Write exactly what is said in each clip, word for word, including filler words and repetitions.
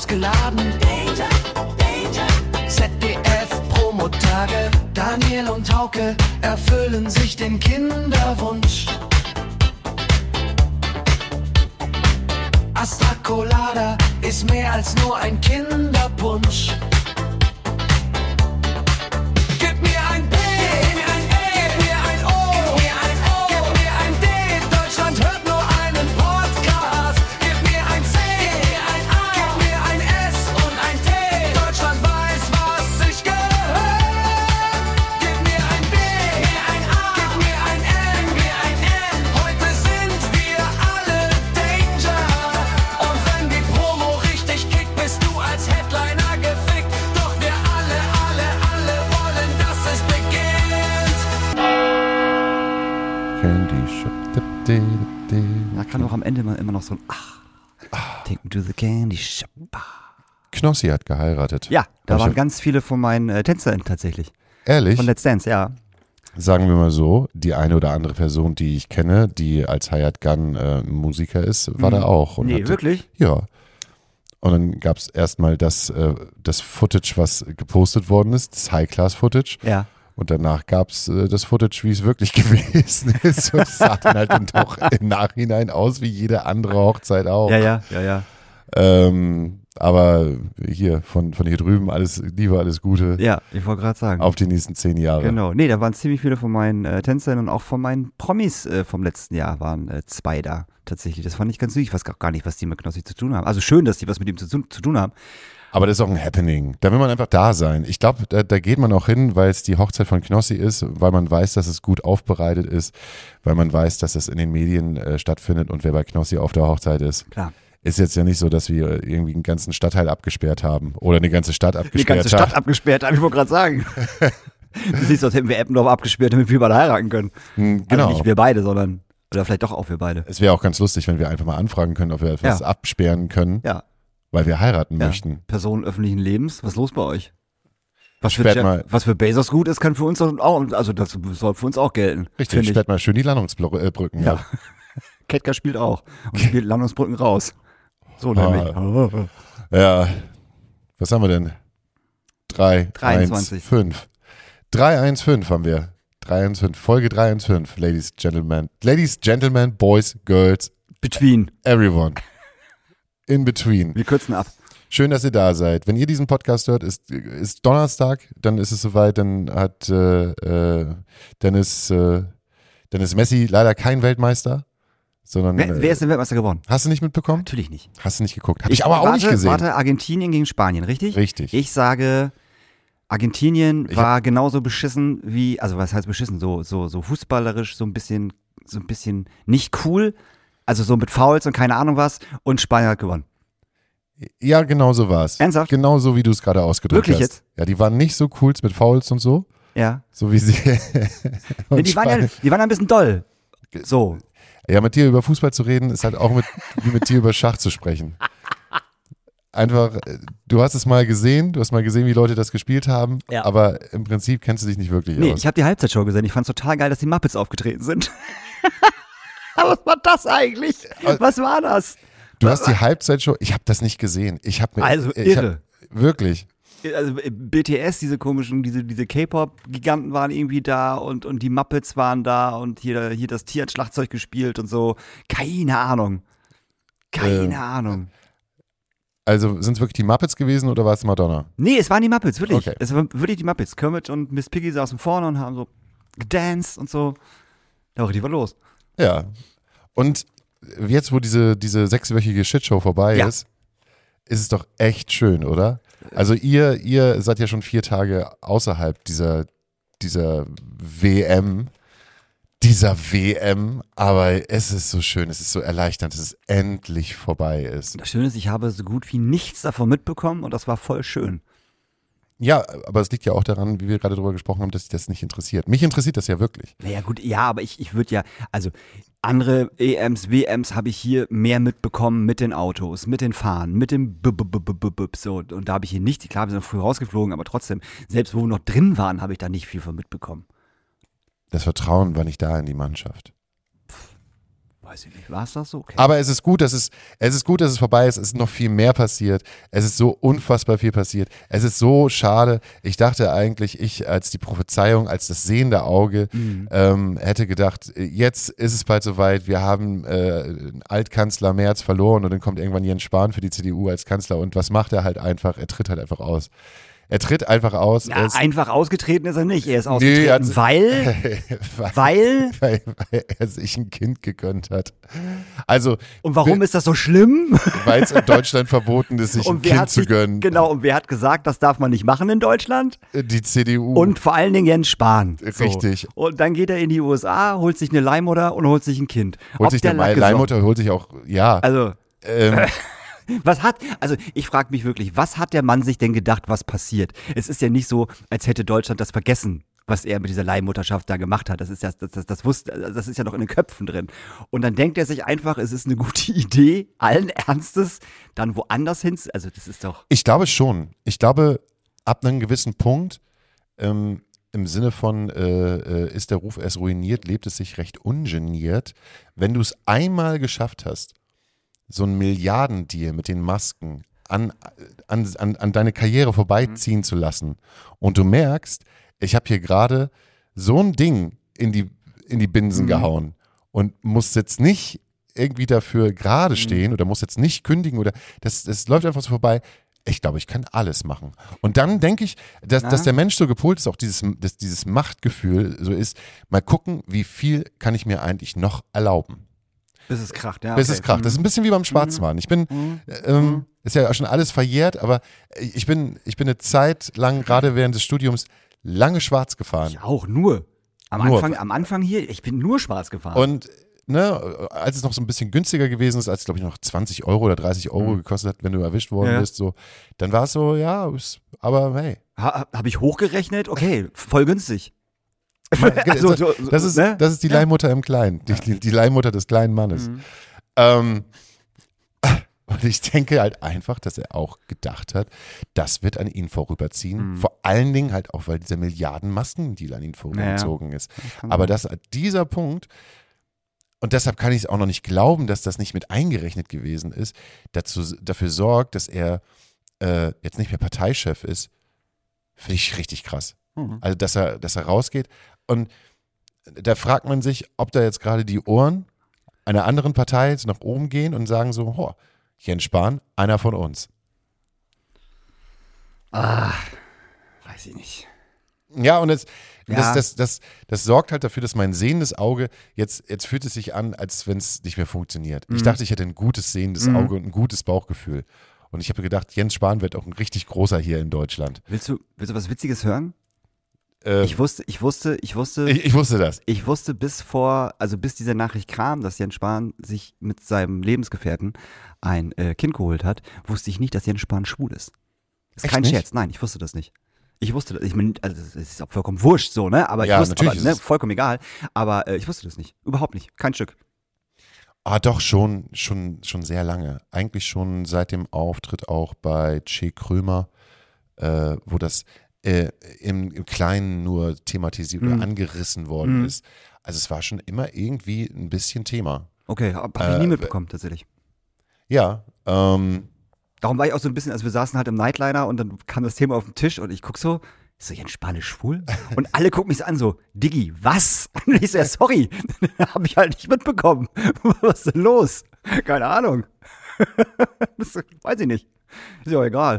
ausgeladen. Danger, Danger. Z D F Promotage, Daniel und Hauke erfüllen sich den Kinderwunsch. Astra Colada ist mehr als nur ein Kinderpunsch. Gib mir ein P, gib mir ein E, gib mir ein O, gib mir ein O, gib mir ein D. Deutschland hört nur einen Podcast. Gib mir ein C, gib mir ein A, gib mir ein S und ein T. Deutschland weiß, was sich gehört. Gib mir ein B, gib mir ein A, gib mir ein N, gib mir ein N. Heute sind wir alle Danger. Und wenn die Promo richtig kickt, bist du als Headliner gefickt. Doch wir alle, alle, alle wollen, dass es beginnt. Candy Shop. Da kann auch am Ende mal immer noch so ein Ach. Take me to the Candy Shop. Knossi hat geheiratet. Ja, da Hab waren ich- ganz viele von meinen äh, Tänzern tatsächlich. Ehrlich? Von Let's Dance, ja. Sagen wir mal so, die eine oder andere Person, die ich kenne, die als Hayat Gunn äh, Musiker ist, war da auch. Und Nee, hatte- wirklich? Ja. Und dann gab es erstmal das, äh, das Footage, was gepostet worden ist, das High-Class-Footage. Ja. Und danach gab es äh, das Footage, wie es wirklich gewesen ist. Und es sah dann halt dann doch im Nachhinein aus wie jede andere Hochzeit auch. Ja, ja, ja, ja. Ähm, aber hier, von, von hier drüben, alles Liebe, alles Gute. Ja, ich wollte gerade sagen. Auf die nächsten zehn Jahre. Genau. Nee, da waren ziemlich viele von meinen äh, Tänzern und auch von meinen Promis äh, vom letzten Jahr waren äh, zwei da tatsächlich. Das fand ich ganz süß. Ich weiß gar nicht, was die mit Knossi zu tun haben. Also schön, dass die was mit ihm zu, zu tun haben. Aber das ist auch ein Happening. Da will man einfach da sein. Ich glaube, da, da geht man auch hin, weil es die Hochzeit von Knossi ist, weil man weiß, dass es gut aufbereitet ist, weil man weiß, dass es in den Medien äh, stattfindet und wer bei Knossi auf der Hochzeit ist. Klar. Ist jetzt ja nicht so, dass wir irgendwie einen ganzen Stadtteil abgesperrt haben oder eine ganze Stadt Die abgesperrt ganze Stadt haben. abgesperrt, habe ich wohl gerade sagen. Du siehst, als hätten wir Eppendorf abgesperrt, damit wir beide heiraten können. Hm, Genau. Also nicht wir beide, sondern, oder vielleicht doch auch wir beide. Es wäre auch ganz lustig, wenn wir einfach mal anfragen können, ob wir etwas Ja. absperren können, Ja. weil wir heiraten ja. möchten. Personen öffentlichen Lebens, was ist los bei euch? Was für, Sperrt Jeff, mal- was für Bezos gut ist, kann für uns auch, also das soll für uns auch gelten. Richtig, finde ich. sperrt mal schön die Landungsbrücken. Ja. Ketka spielt auch und spielt Landungsbrücken raus. So nämlich. Ja, was haben wir denn? drei, dreiundzwanzig. eins, fünf. drei eins fünf haben wir. drei eins fünf, Folge drei eins fünf, Ladies, Gentlemen. Ladies, Gentlemen, Boys, Girls, Between. everyone. In between. Wir kürzen ab. Schön, dass ihr da seid. Wenn ihr diesen Podcast hört, ist, ist Donnerstag, dann ist es soweit, dann hat äh, äh, dann ist, äh, dann ist Messi leider kein Weltmeister, sondern Wer, wer ist denn Weltmeister geworden? hast du nicht mitbekommen? Natürlich nicht. Hast du nicht geguckt? Hab ich, aber auch warte, nicht gesehen. Warte, Argentinien gegen Spanien, richtig? Richtig. Ich sage, Argentinien Ich war genauso beschissen wie, also was heißt beschissen, so, so, so fußballerisch, so ein bisschen, so ein bisschen nicht cool, also so mit Fouls und keine Ahnung was, und Spanien hat gewonnen. Ja, genau so war es. Ernsthaft? Genau so, wie du es gerade ausgedrückt Wirklich hast. jetzt? Ja, die waren nicht so cool mit Fouls und so, Ja. so wie sie. Nee, die, waren ja die waren ja ein bisschen doll. So. Ja, mit dir über Fußball zu reden, ist halt auch mit, wie mit dir über Schach zu sprechen. Einfach, äh, du hast es mal gesehen, du hast mal gesehen, wie Leute das gespielt haben, Ja. aber im Prinzip kennst du dich nicht wirklich Nee, aus. ich habe die Halbzeitshow gesehen. Ich fand's total geil, dass die Muppets aufgetreten sind. Aber was war das eigentlich? Was war das? Du hast die Halbzeitshow, ich habe das nicht gesehen. Ich habe mir, Also ich irre. Hab, wirklich. Also B T S, diese komischen, diese, diese K-Pop-Giganten waren irgendwie da und, und die Muppets waren da und hier, hier das Tier hat Schlagzeug gespielt und so. Keine Ahnung. Keine Äh, Ahnung. Also sind es wirklich die Muppets gewesen oder war es Madonna? Nee, es waren die Muppets, wirklich. Okay. Es waren wirklich die Muppets. Kermit und Miss Piggy saßen vorne und haben so gedanced und so. Da war richtig was los. Ja. Und jetzt, wo diese, diese sechswöchige Shitshow vorbei Ja. ist, ist es doch echt schön, oder? Also ihr, ihr seid ja schon vier Tage außerhalb dieser, dieser W M, dieser W M, aber es ist so schön, es ist so erleichternd, dass es endlich vorbei ist. Das Schöne ist, ich habe so gut wie nichts davon mitbekommen und das war voll schön. Ja, aber es liegt ja auch daran, wie wir gerade darüber gesprochen haben, dass sich das nicht interessiert. Mich interessiert das ja wirklich. Naja gut, ja, aber ich, ich würde ja, also andere E Ms, W Ms habe ich hier mehr mitbekommen mit den Autos, mit den Fahren, mit dem B -B -B -B -B -B so. Und da habe ich hier nicht, klar, wir sind früh rausgeflogen, aber trotzdem, selbst wo wir noch drin waren, habe ich da nicht viel von mitbekommen. Das Vertrauen war nicht da in die Mannschaft. Weiß Weiß ich nicht, war es das so? Okay. Aber es ist gut, dass es, es ist gut, dass es vorbei ist. Es ist noch viel mehr passiert. Es ist so unfassbar viel passiert. Es ist so schade. Ich dachte eigentlich, ich als die Prophezeiung, als das sehende Auge, mhm. ähm, hätte gedacht, jetzt ist es bald soweit. Wir haben äh, Altkanzler Merz verloren und dann kommt irgendwann Jens Spahn für die C D U als Kanzler. Und was macht er halt einfach? Er tritt halt einfach aus. Er tritt einfach aus. Ja, ist, einfach ausgetreten ist er nicht. Er ist ausgetreten, nee, er weil, weil, weil, weil, weil er sich ein Kind gegönnt hat. Also und warum ist das so schlimm? weil es in Deutschland verboten ist, sich Und ein wer Kind hat zu sich, gönnen. genau, und wer hat gesagt, das darf man nicht machen in Deutschland? Die C D U. Und vor allen Dingen Jens Spahn. So. Richtig. Und dann geht er in die U S A, holt sich eine Leihmutter und holt sich ein Kind. holt Ob sich der eine Lack Leihmutter, holt sich auch, ja. Also, ähm, was hat, also ich frage mich wirklich, was hat der Mann sich denn gedacht, was passiert? Es ist ja nicht so, als hätte Deutschland das vergessen, was er mit dieser Leihmutterschaft da gemacht hat. Das ist ja, das, das, das wusste, das ist ja noch in den Köpfen drin. Und dann denkt er sich einfach, es ist eine gute Idee, allen Ernstes, dann woanders hin, also das ist doch. ich glaube schon. Ich glaube, ab einem gewissen Punkt, ähm, im Sinne von, äh, äh, ist der Ruf erst ruiniert, lebt es sich recht ungeniert. Wenn du es einmal geschafft hast, so ein Milliardendeal mit den Masken an, an, an, an deine Karriere vorbeiziehen mhm. zu lassen und du merkst, ich habe hier gerade so ein Ding in die, in die Binsen mhm. gehauen und muss jetzt nicht irgendwie dafür gerade mhm. stehen oder muss jetzt nicht kündigen oder das, das läuft einfach so vorbei. Ich glaube, ich kann alles machen. Und dann denke ich, dass, dass der Mensch so gepolt ist, auch dieses, dass dieses Machtgefühl so ist, mal gucken, wie viel kann ich mir eigentlich noch erlauben. Bis es kracht, ja. Bis okay. es kracht. Das ist ein bisschen wie beim Schwarzfahren. Ich bin, Mhm. ähm, ist ja schon alles verjährt, aber ich bin, ich bin eine Zeit lang, gerade während des Studiums, lange schwarz gefahren. Ich auch, nur. Am, Nur. Anfang, am Anfang hier, ich bin nur schwarz gefahren. Und ne, als es noch so ein bisschen günstiger gewesen ist, als es glaube ich noch zwanzig Euro oder dreißig Euro Mhm. gekostet hat, wenn du erwischt worden Ja. bist, so, dann war es so, ja, ist, aber hey. ha, Habe ich hochgerechnet? Okay, voll günstig. Also, Also, so- so- das, ist, ne? das ist die Leihmutter im Kleinen, die, die, die Leihmutter des kleinen Mannes. Mhm. Ähm, und ich denke halt einfach, dass er auch gedacht hat, das wird an ihn vorüberziehen. Mhm. Vor allen Dingen halt auch, weil dieser Milliarden-Masken-Deal an ihn vorübergezogen ist. Aber dass dieser Punkt, und deshalb kann ich es auch noch nicht glauben, dass das nicht mit eingerechnet gewesen ist, dazu, dafür sorgt, dass er äh, jetzt nicht mehr Parteichef ist, finde ich richtig krass. Mhm. Also, dass er, dass er rausgeht. Und da fragt man sich, ob da jetzt gerade die Ohren einer anderen Partei jetzt nach oben gehen und sagen so, ho, Jens Spahn, einer von uns. Ah, weiß ich nicht. Ja, und das, Ja. Das, das, das, das sorgt halt dafür, dass mein sehendes Auge, jetzt, jetzt fühlt es sich an, als wenn es nicht mehr funktioniert. Ich Mhm. dachte, ich hätte ein gutes sehendes Mhm. Auge und ein gutes Bauchgefühl. Und ich habe gedacht, Jens Spahn wird auch ein richtig großer hier in Deutschland. Willst du, willst du was Witziges hören? Äh, Ich wusste, ich wusste, ich wusste, ich, ich wusste das. ich wusste bis vor, also bis diese Nachricht kam, dass Jens Spahn sich mit seinem Lebensgefährten ein äh, Kind geholt hat, wusste ich nicht, dass Jens Spahn schwul ist. Ist Echt kein nicht? Scherz, nein, ich wusste das nicht. Ich wusste das, ich meine, also es ist auch vollkommen wurscht so, ne? Aber ich Ja, wusste, natürlich aber, ist ne, es. vollkommen egal. Aber äh, ich wusste das nicht, überhaupt nicht, kein Stück. Ah, doch, schon, schon, schon sehr lange. Eigentlich schon seit dem Auftritt auch bei Che Krömer, äh, wo das äh, im, im Kleinen nur thematisiert Mhm. oder angerissen worden Mhm. ist. Also es war schon immer irgendwie ein bisschen Thema. Okay, hab, hab ich Äh, nie mitbekommen tatsächlich. Ja, ähm, Darum war ich auch so ein bisschen, also wir saßen halt im Nightliner und dann kam das Thema auf den Tisch und ich guck so, ist so Jens Spahn ist schwul? Und alle gucken mich so an, so, Diggi, was? Und ich so, ja, sorry, hab ich halt nicht mitbekommen. Was ist denn los? Keine Ahnung. Das, weiß ich nicht. Ist ja auch egal.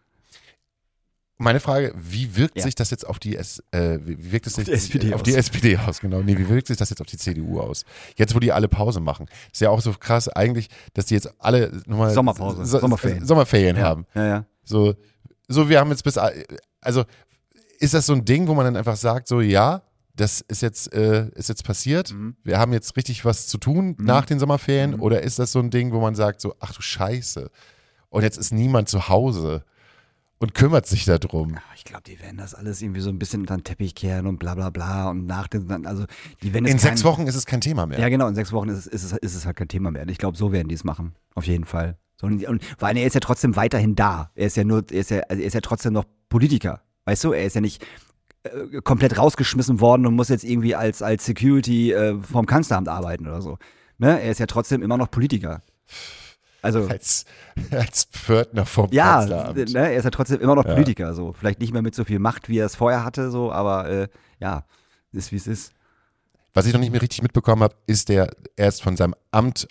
meine Frage, wie wirkt Ja. sich das jetzt auf die, S, äh, wie wirkt es sich die S P D auf aus. die S P D aus? Genau, nee, wie wirkt sich das jetzt auf die C D U aus? Jetzt, wo die alle Pause machen. Ist ja auch so krass eigentlich, dass die jetzt alle nochmal Sommerpause, so, Sommerferien. Sommerferien Ja, haben. ja, ja. So, so, wir haben jetzt bis, also ist das so ein Ding, wo man dann einfach sagt, so ja, das ist jetzt, äh, ist jetzt passiert, Mhm. wir haben jetzt richtig was zu tun nach den Sommerferien, Mhm. oder ist das so ein Ding, wo man sagt, so, ach du Scheiße, und jetzt ist niemand zu Hause und kümmert sich darum. Aber ich glaube, die werden das alles irgendwie so ein bisschen unter den Teppich kehren und bla bla bla und nach den, also die werden jetzt In kein, sechs Wochen ist es kein Thema mehr. Ja, genau, in sechs Wochen ist es, ist es, ist es halt kein Thema mehr. Und ich glaube, so werden die es machen. Auf jeden Fall. So, und, und vor allem, er ist ja trotzdem weiterhin da. Er ist ja nur, er ist ja, also er ist ja trotzdem noch Politiker. Weißt du, er ist ja nicht äh, komplett rausgeschmissen worden und muss jetzt irgendwie als, als Security äh, vom Kanzleramt arbeiten oder so. Ne? Er ist ja trotzdem immer noch Politiker. Also, Als, als Pförtner vom ja, Kanzleramt. ne? Er ist ja trotzdem immer noch Ja. Politiker. So. Vielleicht nicht mehr mit so viel Macht, wie er es vorher hatte, so, aber äh, ja, ist wie es ist. Was ich noch nicht mehr richtig mitbekommen habe, ist der, er ist von seinem Amt,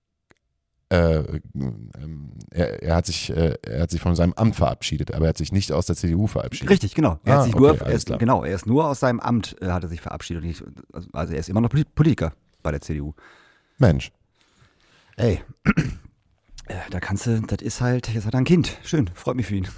äh, ähm, er, er, hat sich, äh, er hat sich von seinem Amt verabschiedet, aber er hat sich nicht aus der C D U verabschiedet. Richtig, genau. Er Ah, hat sich okay, nur, alles er ist, klar. genau, er ist nur aus seinem Amt, äh, hat er sich verabschiedet. Nicht, also er ist immer noch Poli- Politiker bei der C D U. Mensch. Ey, äh, da kannst du, das ist halt, jetzt hat er ein Kind. Schön, freut mich für ihn.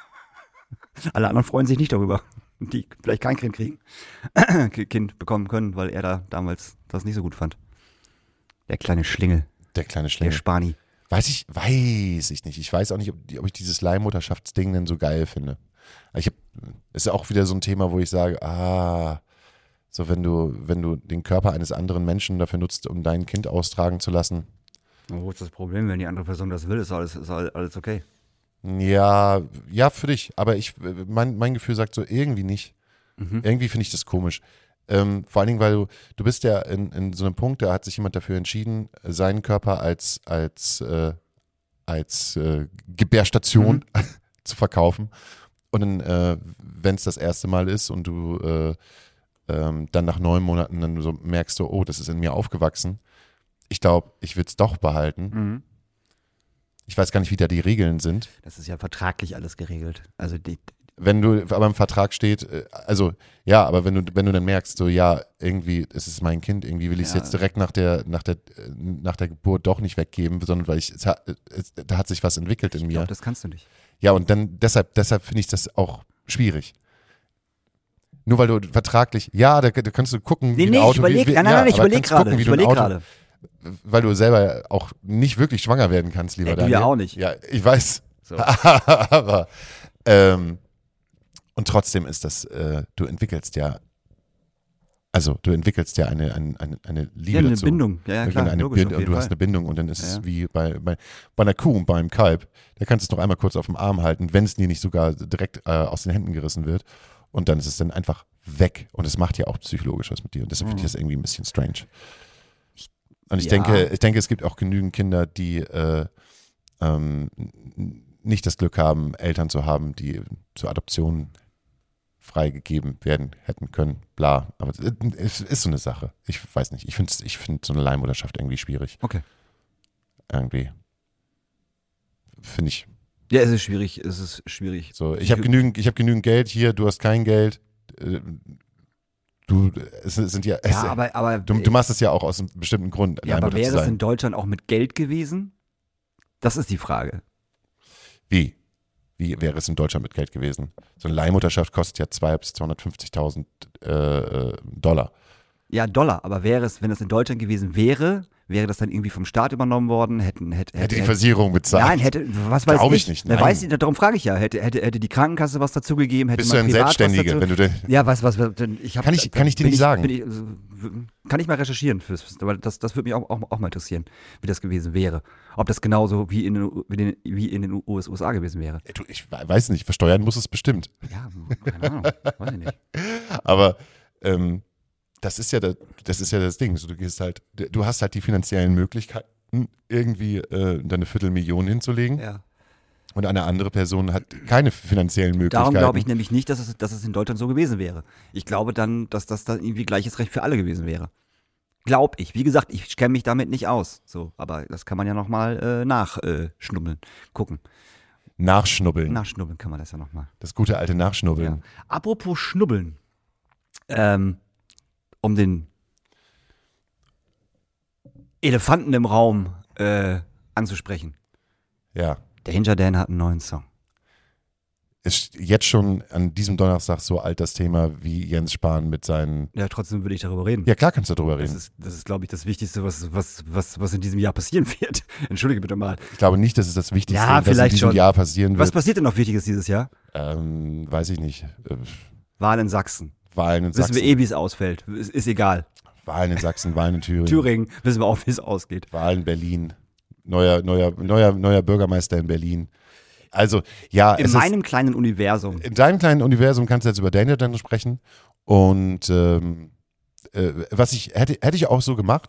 Alle anderen freuen sich nicht darüber, die vielleicht kein Kind kriegen, Kind bekommen können, weil er da damals das nicht so gut fand. Der kleine Schlingel, Der kleine der Schlingel. Spani. Weiß ich, weiß ich nicht. Ich weiß auch nicht, ob, die- ob ich dieses Leihmutterschaftsding denn so geil finde. Ich hab, ist ja auch wieder so ein Thema, wo ich sage, ah, so wenn du, wenn du den Körper eines anderen Menschen dafür nutzt, um dein Kind austragen zu lassen. Wo ist das Problem, wenn die andere Person das will, ist alles, ist alles okay. Ja, ja, für dich. Aber ich, mein, mein Gefühl sagt so, irgendwie nicht. Mhm. Irgendwie finde ich das komisch. Ähm, vor allen Dingen, weil du, du bist ja in, in so einem Punkt, da hat sich jemand dafür entschieden, seinen Körper als, als, äh, als äh, Gebärstation zu verkaufen. Und dann, äh, wenn es das erste Mal ist und du äh, ähm, dann nach neun Monaten dann so merkst du, oh, das ist in mir aufgewachsen. Ich glaube, ich würde es doch behalten. Mhm. Ich weiß gar nicht, wie da die Regeln sind. Das ist ja vertraglich alles geregelt. Also die, Wenn du aber im Vertrag steht, äh, also ja, aber wenn du, wenn du dann merkst, so ja, irgendwie, es ist mein Kind, irgendwie will ich es Ja. jetzt direkt nach der, nach der, äh, nach der Geburt doch nicht weggeben, sondern weil ich, es hat, es, da hat sich was entwickelt in ich mir. glaube, das kannst du nicht. Ja, und dann deshalb, deshalb finde ich das auch schwierig. Nur weil du vertraglich, ja, da, da kannst du gucken, Nee, wie nee, ein ich Auto, überleg, wie, wie, nein, nein, ja, nein, ich aber überleg kannst gucken, gerade, wie ich du ein überleg Auto- gerade. Weil du selber auch nicht wirklich schwanger werden kannst, lieber Ey, du Daniel. ja auch nicht. Ja, ich weiß. So. Aber, ähm, und trotzdem ist das, äh, du entwickelst ja, also du entwickelst ja eine, eine, eine, eine Liebe Ja, eine dazu. Bindung. Ja, ja, klar, eine logisch, Bind- auf und jeden du hast Fall. eine Bindung und dann ist Ja, es ja. wie bei, bei, bei einer Kuh und beim Kalb. Da kannst du es noch einmal kurz auf dem Arm halten, wenn es dir nicht sogar direkt äh, aus den Händen gerissen wird. Und dann ist es dann einfach weg. Und es macht ja auch psychologisch was mit dir. Und deshalb finde ich das irgendwie ein bisschen strange. Und ich Ja. denke, ich denke, es gibt auch genügend Kinder, die äh, ähm, n- nicht das Glück haben, Eltern zu haben, die zur Adoption freigegeben werden hätten können. Bla. Aber es ist so eine Sache. Ich weiß nicht. Ich finde ich find so eine Leihmutterschaft irgendwie schwierig. Okay. Irgendwie. Finde ich. Ja, es ist schwierig, es ist schwierig. So, ich habe genügend, ich habe genügend Geld hier, du hast kein Geld. Äh, Du, es sind ja, es, Ja, aber, aber, du, du machst es ja auch aus einem bestimmten Grund. ja, aber Leihmutter wäre zu das sein. in Deutschland auch mit Geld gewesen? Das ist die Frage. Wie? Wie wäre es in Deutschland mit Geld gewesen? So eine Leihmutterschaft kostet ja zweihunderttausend bis zweihundertfünfzigtausend äh, äh, Dollar. Ja, Dollar, aber wäre es, wenn das in Deutschland gewesen wäre, wäre das dann irgendwie vom Staat übernommen worden? Hätten, hätte, Hätte die Versicherung bezahlt. Nein, hätte, was weiß Glaub ich ich nicht, Wer nein. weiß nicht, darum frage ich ja. Hätte, hätte, hätte die Krankenkasse was dazugegeben? Hätte Bist du man ein privat was Selbstständiger, dazu? wenn du denn, Ja, was, was, denn ich hab, Kann ich- kann ich dir bin nicht sagen. Bin ich, also, kann ich mal recherchieren, fürs, aber das, das würde mich auch, auch, auch mal interessieren, wie das gewesen wäre. Ob das genauso wie in den, wie den, wie in den U S A gewesen wäre. du, ich weiß nicht, versteuern muss es bestimmt. Ja, keine Ahnung, weiß ich nicht. Aber ähm, das ist ja das, das ist ja das Ding. So, du gehst halt, du hast halt die finanziellen Möglichkeiten, irgendwie äh, deine Viertelmillion hinzulegen. Ja. Und eine andere Person hat keine finanziellen Möglichkeiten. Darum glaube ich nämlich nicht, dass es, dass es in Deutschland so gewesen wäre. Ich glaube dann, dass das dann irgendwie gleiches Recht für alle gewesen wäre. Glaub ich. Wie gesagt, ich kenne mich damit nicht aus. So, aber das kann man ja nochmal äh, nachschnubbeln, gucken. Nachschnubbeln. Nachschnubbeln kann man das ja nochmal. Das gute alte Ja. Nachschnubbeln. Apropos Schnubbeln. Ähm, um den Elefanten im Raum äh, anzusprechen. Ja. Danger Dan hat einen neuen Song. Ist jetzt schon an diesem Donnerstag so alt das Thema wie Jens Spahn mit seinen. Ja, trotzdem würde ich darüber reden. Ja, klar kannst du darüber Das reden. ist, das ist glaube ich, das Wichtigste, was, was, was, was in diesem Jahr passieren wird. Entschuldige bitte mal. Ich glaube nicht, dass es das Wichtigste Ja, was in vielleicht diesem schon. Jahr passieren Was wird. passiert denn noch Wichtiges dieses Jahr? Ähm, weiß ich nicht. Äh, Wahlen in Sachsen. Wahlen in Wissen Sachsen. wir eh, wie es ausfällt. Ist, ist egal. Wahlen in Sachsen, Wahlen in Thüringen. Thüringen, wissen wir auch, wie es ausgeht. Wahlen in Berlin. Neuer, neuer, neuer, neuer Bürgermeister in Berlin. Also, ja, In es meinem kleinen Universum. ist, in deinem kleinen Universum kannst du jetzt über Daniel dann sprechen. Und ähm, äh, was ich, hätte, hätte ich auch so gemacht.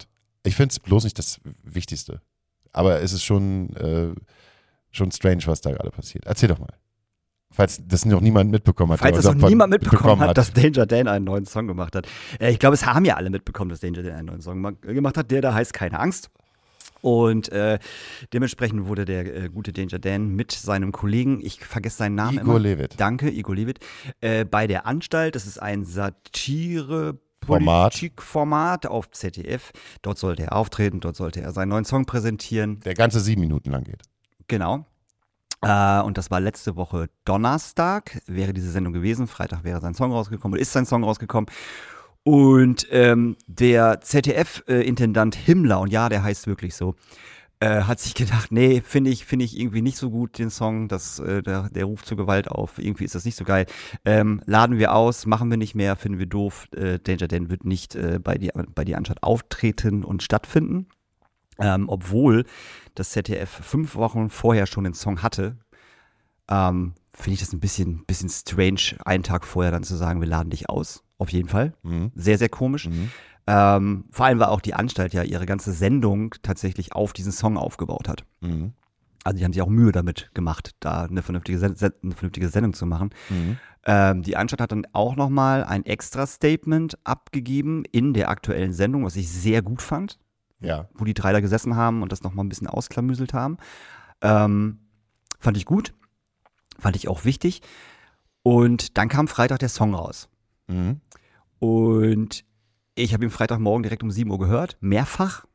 Ich finde es bloß nicht das Wichtigste. Aber es ist schon, äh, schon strange, was da gerade passiert. Erzähl doch mal. Falls das noch niemand mitbekommen hat. Falls das oder noch niemand mitbekommen, mitbekommen hat, hat, dass Danger Dan einen neuen Song gemacht hat. Äh, ich glaube, es haben ja alle mitbekommen, dass Danger Dan einen neuen Song ma- gemacht hat. Der da heißt Keine Angst. Und äh, dementsprechend wurde der äh, gute Danger Dan mit seinem Kollegen, ich vergesse seinen Namen Igor immer. Levit. Danke, Igor Levit. Äh, bei der Anstalt, das ist ein Satire- Format. Politikformat auf Z D F. Dort sollte er auftreten, dort sollte er seinen neuen Song präsentieren. Der ganze sieben Minuten lang geht. Genau. Äh, und das war letzte Woche Donnerstag, wäre diese Sendung gewesen. Freitag wäre sein Song rausgekommen oder ist sein Song rausgekommen. Und ähm, der Z D F-Intendant Himmler, und ja, der heißt wirklich so, äh, hat sich gedacht, nee, finde ich, finde ich irgendwie nicht so gut, den Song, das, äh, der, der ruft zur Gewalt auf, irgendwie ist das nicht so geil. Ähm, laden wir aus, machen wir nicht mehr, finden wir doof. Äh, Danger Dan wird nicht äh, bei die, bei die Anstalt auftreten und stattfinden. Ähm, obwohl das Z D F fünf Wochen vorher schon den Song hatte, ähm, finde ich das ein bisschen, bisschen strange, einen Tag vorher dann zu sagen, wir laden dich aus. Auf jeden Fall. Mhm. Sehr, sehr komisch. Mhm. Ähm, vor allem, weil auch die Anstalt ja ihre ganze Sendung tatsächlich auf diesen Song aufgebaut hat. Mhm. Also die haben sich auch Mühe damit gemacht, da eine vernünftige, Sen- Sen- eine vernünftige Sendung zu machen. Mhm. Ähm, die Anstalt hat dann auch nochmal ein extra Statement abgegeben in der aktuellen Sendung, was ich sehr gut fand, Ja. wo die drei da gesessen haben und das nochmal ein bisschen ausklamüselt haben. Ähm, fand ich gut, fand ich auch wichtig. Und dann kam Freitag der Song raus. Mhm. Und ich habe ihn Freitagmorgen direkt um sieben Uhr gehört, mehrfach.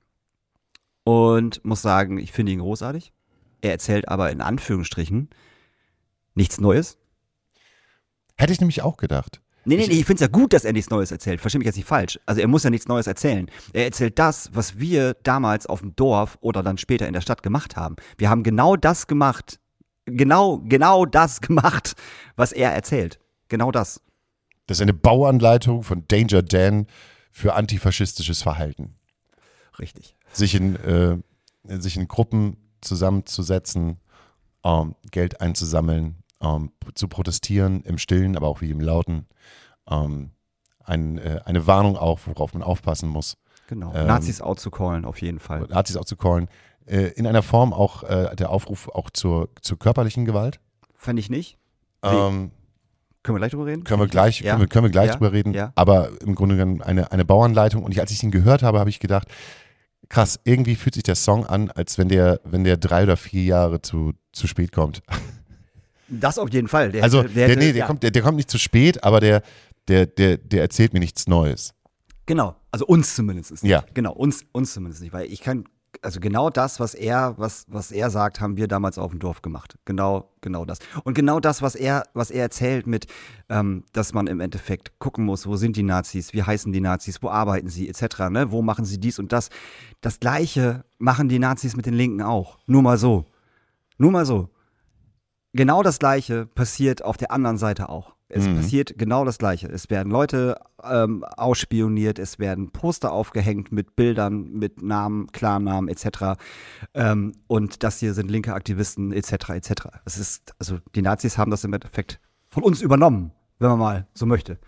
Und muss sagen, ich finde ihn großartig. Er erzählt aber in Anführungsstrichen nichts Neues. Hätte ich nämlich auch gedacht. Nee, nee, nee, ich finde es ja gut, dass er nichts Neues erzählt. Versteh mich jetzt nicht falsch. Also er muss ja nichts Neues erzählen. Er erzählt das, was wir damals auf dem Dorf oder dann später in der Stadt gemacht haben. Wir haben genau das gemacht. Genau, genau das gemacht, was er erzählt. Genau das. Das ist eine Bauanleitung von Danger Dan für antifaschistisches Verhalten. Richtig. Sich in, äh, sich in Gruppen zusammenzusetzen, ähm, Geld einzusammeln, ähm, zu protestieren, im Stillen, aber auch wie im Lauten. Ähm, ein, äh, eine Warnung auch, worauf man aufpassen muss. Genau. Ähm, Nazis out zu callen, auf jeden Fall. Nazis auch zu callen. Äh, in einer Form auch äh, der Aufruf auch zur, zur körperlichen Gewalt. Fände ich nicht. Wie? Ähm, Können wir gleich drüber reden? Können wir gleich, Ja. können wir, können wir gleich Ja. drüber reden, Ja. aber im Grunde genommen eine, eine Bauanleitung. Und ich, als ich ihn gehört habe, habe ich gedacht, krass, irgendwie fühlt sich der Song an, als wenn der, wenn der drei oder vier Jahre zu, zu spät kommt. Das auf jeden Fall. Der, Also, der, der, hätte- nee, der, ja. kommt, der, der kommt nicht zu spät, aber der, der, der, der erzählt mir nichts Neues. Genau, also uns zumindest nicht. Ja. Genau, uns, uns zumindest nicht, weil ich kann, also genau das, was er, was, was er sagt, haben wir damals auf dem Dorf gemacht. Genau, genau das. Und genau das, was er, was er erzählt mit, ähm, dass man im Endeffekt gucken muss, wo sind die Nazis, wie heißen die Nazis, wo arbeiten sie, et cetera, ne? Wo machen sie dies und das. Das Gleiche machen die Nazis mit den Linken auch. Nur mal so. Nur mal so. Genau das Gleiche passiert auf der anderen Seite auch. Es Mhm. passiert genau das Gleiche. Es werden Leute ähm, ausspioniert, es werden Poster aufgehängt mit Bildern, mit Namen, Klarnamen et cetera. Ähm, und das hier sind linke Aktivisten et cetera et cetera. Es ist, also die Nazis haben das im Endeffekt von uns übernommen, wenn man mal so möchte.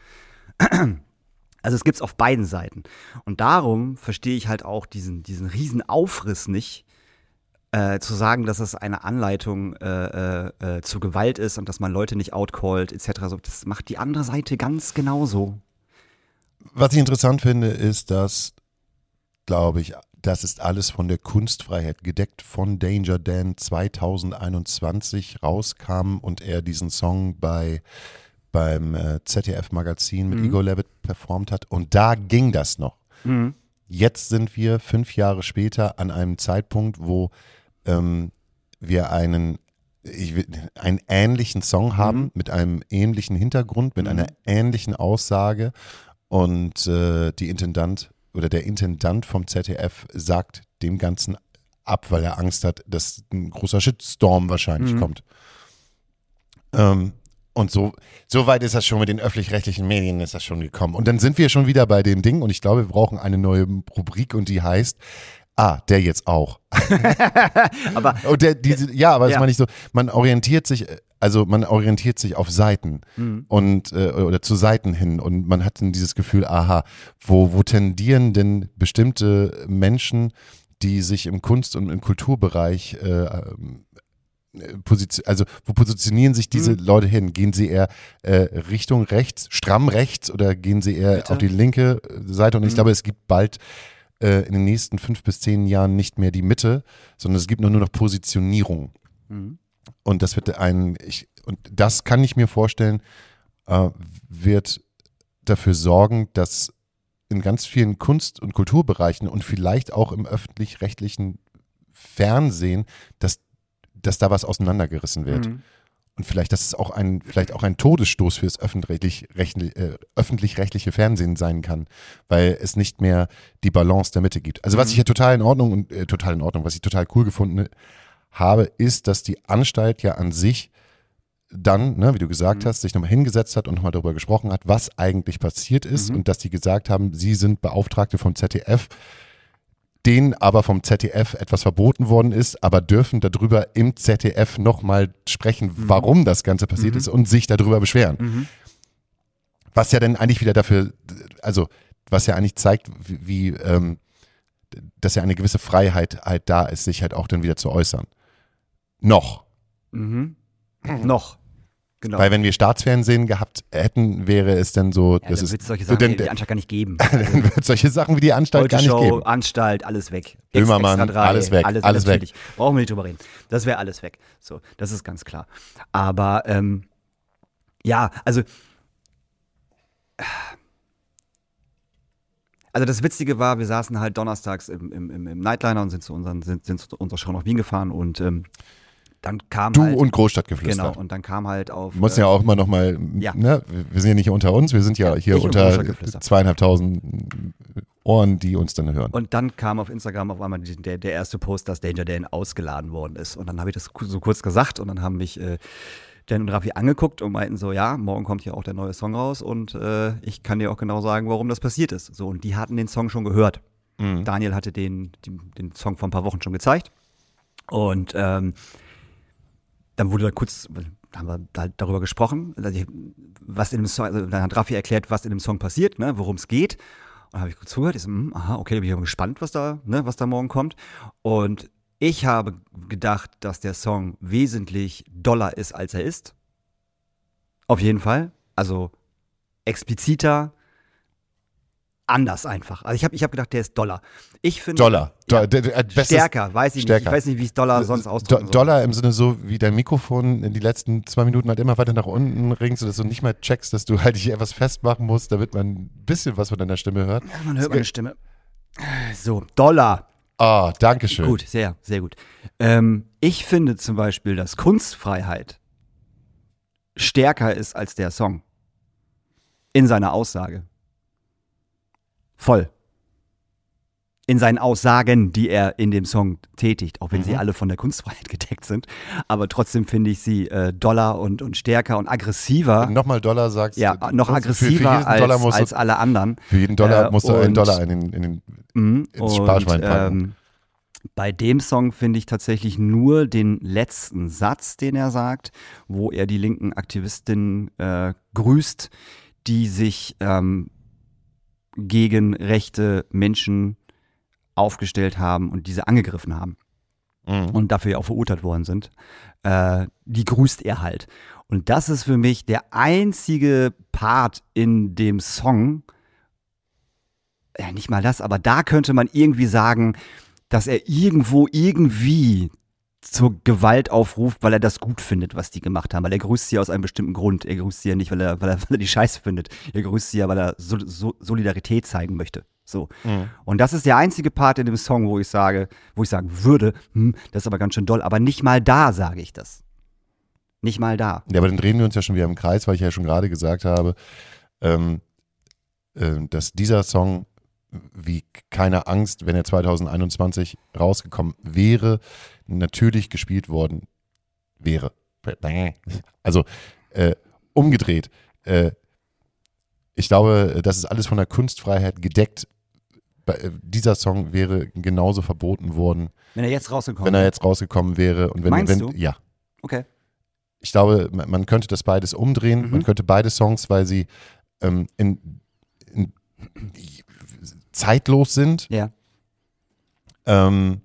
Also es gibt's auf beiden Seiten. Und darum verstehe ich halt auch diesen, diesen riesen Aufriss nicht, Äh, zu sagen, dass es eine Anleitung äh, äh, äh, zu Gewalt ist und dass man Leute nicht outcallt, et cetera. So, das macht die andere Seite ganz genauso. Was ich interessant finde, ist, dass, glaube ich, das ist alles von der Kunstfreiheit gedeckt, von Danger Dan zweitausendeinundzwanzig rauskam und er diesen Song bei beim äh, Z D F-Magazin mit Mhm. Igor Levit performt hat. Und da ging das noch. Mhm. Jetzt sind wir fünf Jahre später an einem Zeitpunkt, wo ähm, wir einen, ich, will- einen ähnlichen Song haben, Mhm. mit einem ähnlichen Hintergrund, mit Mhm. einer ähnlichen Aussage. Und äh, die Intendant oder der Intendant vom Z D F sagt dem Ganzen ab, weil er Angst hat, dass ein großer Shitstorm wahrscheinlich Mhm. kommt. Ähm, und so, so weit ist das schon mit den öffentlich-rechtlichen Medien, ist das schon gekommen. Und dann sind wir schon wieder bei dem Ding und ich glaube, wir brauchen eine neue Rubrik und die heißt, ah, der jetzt auch. Aber Und der, diese, ja, aber das Ja. meine ich so, man orientiert sich also man orientiert sich auf Seiten Mhm. und äh, oder zu Seiten hin und man hat dann dieses Gefühl, aha, wo, wo tendieren denn bestimmte Menschen, die sich im Kunst- und im Kulturbereich äh, ähm, Position, also wo positionieren sich diese Mhm. Leute hin? Gehen sie eher äh, Richtung rechts, stramm rechts oder gehen sie eher Mitte? auf die linke Seite? Und ich Mhm. glaube, es gibt bald äh, in den nächsten fünf bis zehn Jahren nicht mehr die Mitte, sondern es gibt nur noch Positionierung. Mhm. Und das wird ein, ich, und das kann ich mir vorstellen, äh, wird dafür sorgen, dass in ganz vielen Kunst- und Kulturbereichen und vielleicht auch im öffentlich-rechtlichen Fernsehen, dass, dass da was auseinandergerissen wird. Mhm. Und vielleicht, dass es auch ein, vielleicht auch ein Todesstoß für das öffentlich, rechtlich, äh, öffentlich-rechtliche Fernsehen sein kann, weil es nicht mehr die Balance der Mitte gibt. Also was Mhm. ich ja total in Ordnung und äh, total in Ordnung, was ich total cool gefunden habe, ist, dass die Anstalt ja an sich dann, ne, wie du gesagt Mhm. hast, sich nochmal hingesetzt hat und nochmal darüber gesprochen hat, was eigentlich passiert ist Mhm. und dass die gesagt haben, sie sind Beauftragte vom Z D F, denen aber vom Z D F etwas verboten worden ist, aber dürfen darüber im Z D F nochmal sprechen, Mhm. warum das Ganze passiert Mhm. ist und sich darüber beschweren. Mhm. Was ja dann eigentlich wieder dafür, also was ja eigentlich zeigt, wie, wie ähm, dass ja eine gewisse Freiheit halt da ist, sich halt auch dann wieder zu äußern. Noch. Mhm. Noch. Genau. Weil wenn wir Staatsfernsehen gehabt hätten, wäre es dann so, ja, das dann ist, wird es solche Sachen dann, wie die Anstalt gar nicht geben. dann wird solche Sachen wie die Anstalt Heute gar nicht Show, geben. Anstalt, alles weg. Böhmermann, Extra drei, alles weg, Alles, alles weg. natürlich. Brauchen wir nicht drüber reden. Das wäre alles weg. So, das ist ganz klar. Aber ähm, ja, also Also das Witzige war, wir saßen halt donnerstags im, im, im, im Nightliner und sind zu, unseren, sind, sind zu unserer Show nach Wien gefahren und ähm, dann kam Du halt, und Großstadtgeflüster. genau, und dann kam halt auf, Wir müssen ja auch immer noch mal, ja. ne, wir sind ja nicht unter uns, wir sind ja, Ja, hier ich und unter Großstadtgeflüster. zweieinhalbtausend Ohren, die uns dann hören. Und dann kam auf Instagram auf einmal die, der, der erste Post, dass Danger Dan ausgeladen worden ist. Und dann habe ich das so kurz gesagt und dann haben mich äh, Dan und Raffi angeguckt und meinten so, ja, morgen kommt ja auch der neue Song raus und äh, ich kann dir auch genau sagen, warum das passiert ist. So, und die hatten den Song schon gehört. Mhm. Daniel hatte den, den, den Song vor ein paar Wochen schon gezeigt. Und ähm, dann wurde da kurz, haben wir halt darüber gesprochen, was in dem Song, also dann hat Raffi erklärt, was in dem Song passiert, ne, worum es geht. Und dann habe ich kurz zugehört, ich so, hm, aha, okay, da bin ich aber gespannt, was da, ne, was da morgen kommt. Und ich habe gedacht, dass der Song wesentlich doller ist, als er ist. Auf jeden Fall. Also expliziter, anders einfach. Also ich habe ich hab gedacht, der ist doller. Ich finde Dollar. Ja, Do- d- d- bestes- stärker, weiß ich stärker. nicht. Ich weiß nicht, wie ich Dollar sonst Do- ausdrücken soll. Dollar im Sinne so, wie dein Mikrofon in die letzten zwei Minuten halt immer weiter nach unten ringst, sodass du nicht mehr checkst, dass du halt dich etwas festmachen musst, damit man ein bisschen was von deiner Stimme hört. Man hört meine Stimme. So, Dollar. Ah, danke schön. Gut, sehr, sehr gut. Ähm, ich finde zum Beispiel, dass Kunstfreiheit stärker ist als der Song. In seiner Aussage. Voll. In seinen Aussagen, die er in dem Song tätigt, auch wenn Mhm. sie alle von der Kunstfreiheit gedeckt sind. Aber trotzdem finde ich sie äh, doller und, und stärker und aggressiver. Nochmal Dollar sagst Ja, du, noch für- für aggressiver jeden Dollar als, musst du, als alle anderen. Für jeden Dollar Äh, musst du einen und- Dollar in den, in den Mhm. ins Sparschwein packen. ähm, bei dem Song finde ich tatsächlich nur den letzten Satz, den er sagt, wo er die linken Aktivistinnen äh, grüßt, die sich ähm, gegen rechte Menschen aufgestellt haben und diese angegriffen haben Mhm. und dafür ja auch verurteilt worden sind. Äh, die grüßt er halt. Und das ist für mich der einzige Part in dem Song, ja, nicht mal das, aber da könnte man irgendwie sagen, dass er irgendwo irgendwie zur Gewalt aufruft, weil er das gut findet, was die gemacht haben. Weil er grüßt sie aus einem bestimmten Grund. Er grüßt sie ja nicht, weil er, weil er, weil er die Scheiße findet. Er grüßt sie ja, weil er so, so Solidarität zeigen möchte. So. Mhm. Und das ist der einzige Part in dem Song, wo ich sage, wo ich sagen würde, hm, das ist aber ganz schön doll. Aber nicht mal da sage ich das. Nicht mal da. Ja, aber dann drehen wir uns ja schon wieder im Kreis, weil ich ja schon gerade gesagt habe, ähm, äh, dass dieser Song wie keine Angst, wenn er zwanzig einundzwanzig rausgekommen wäre, natürlich gespielt worden wäre. Also äh, umgedreht. Äh, ich glaube, das ist alles von der Kunstfreiheit gedeckt. Bei, äh, dieser Song wäre genauso verboten worden, Wenn er jetzt rausgekommen wenn er jetzt rausgekommen wäre. Und wenn, Meinst wenn, du? Ja. Okay. ich glaube, man, man könnte das beides umdrehen. Mhm. Man könnte beide Songs, weil sie ähm, in, in, zeitlos sind, Ja. ähm,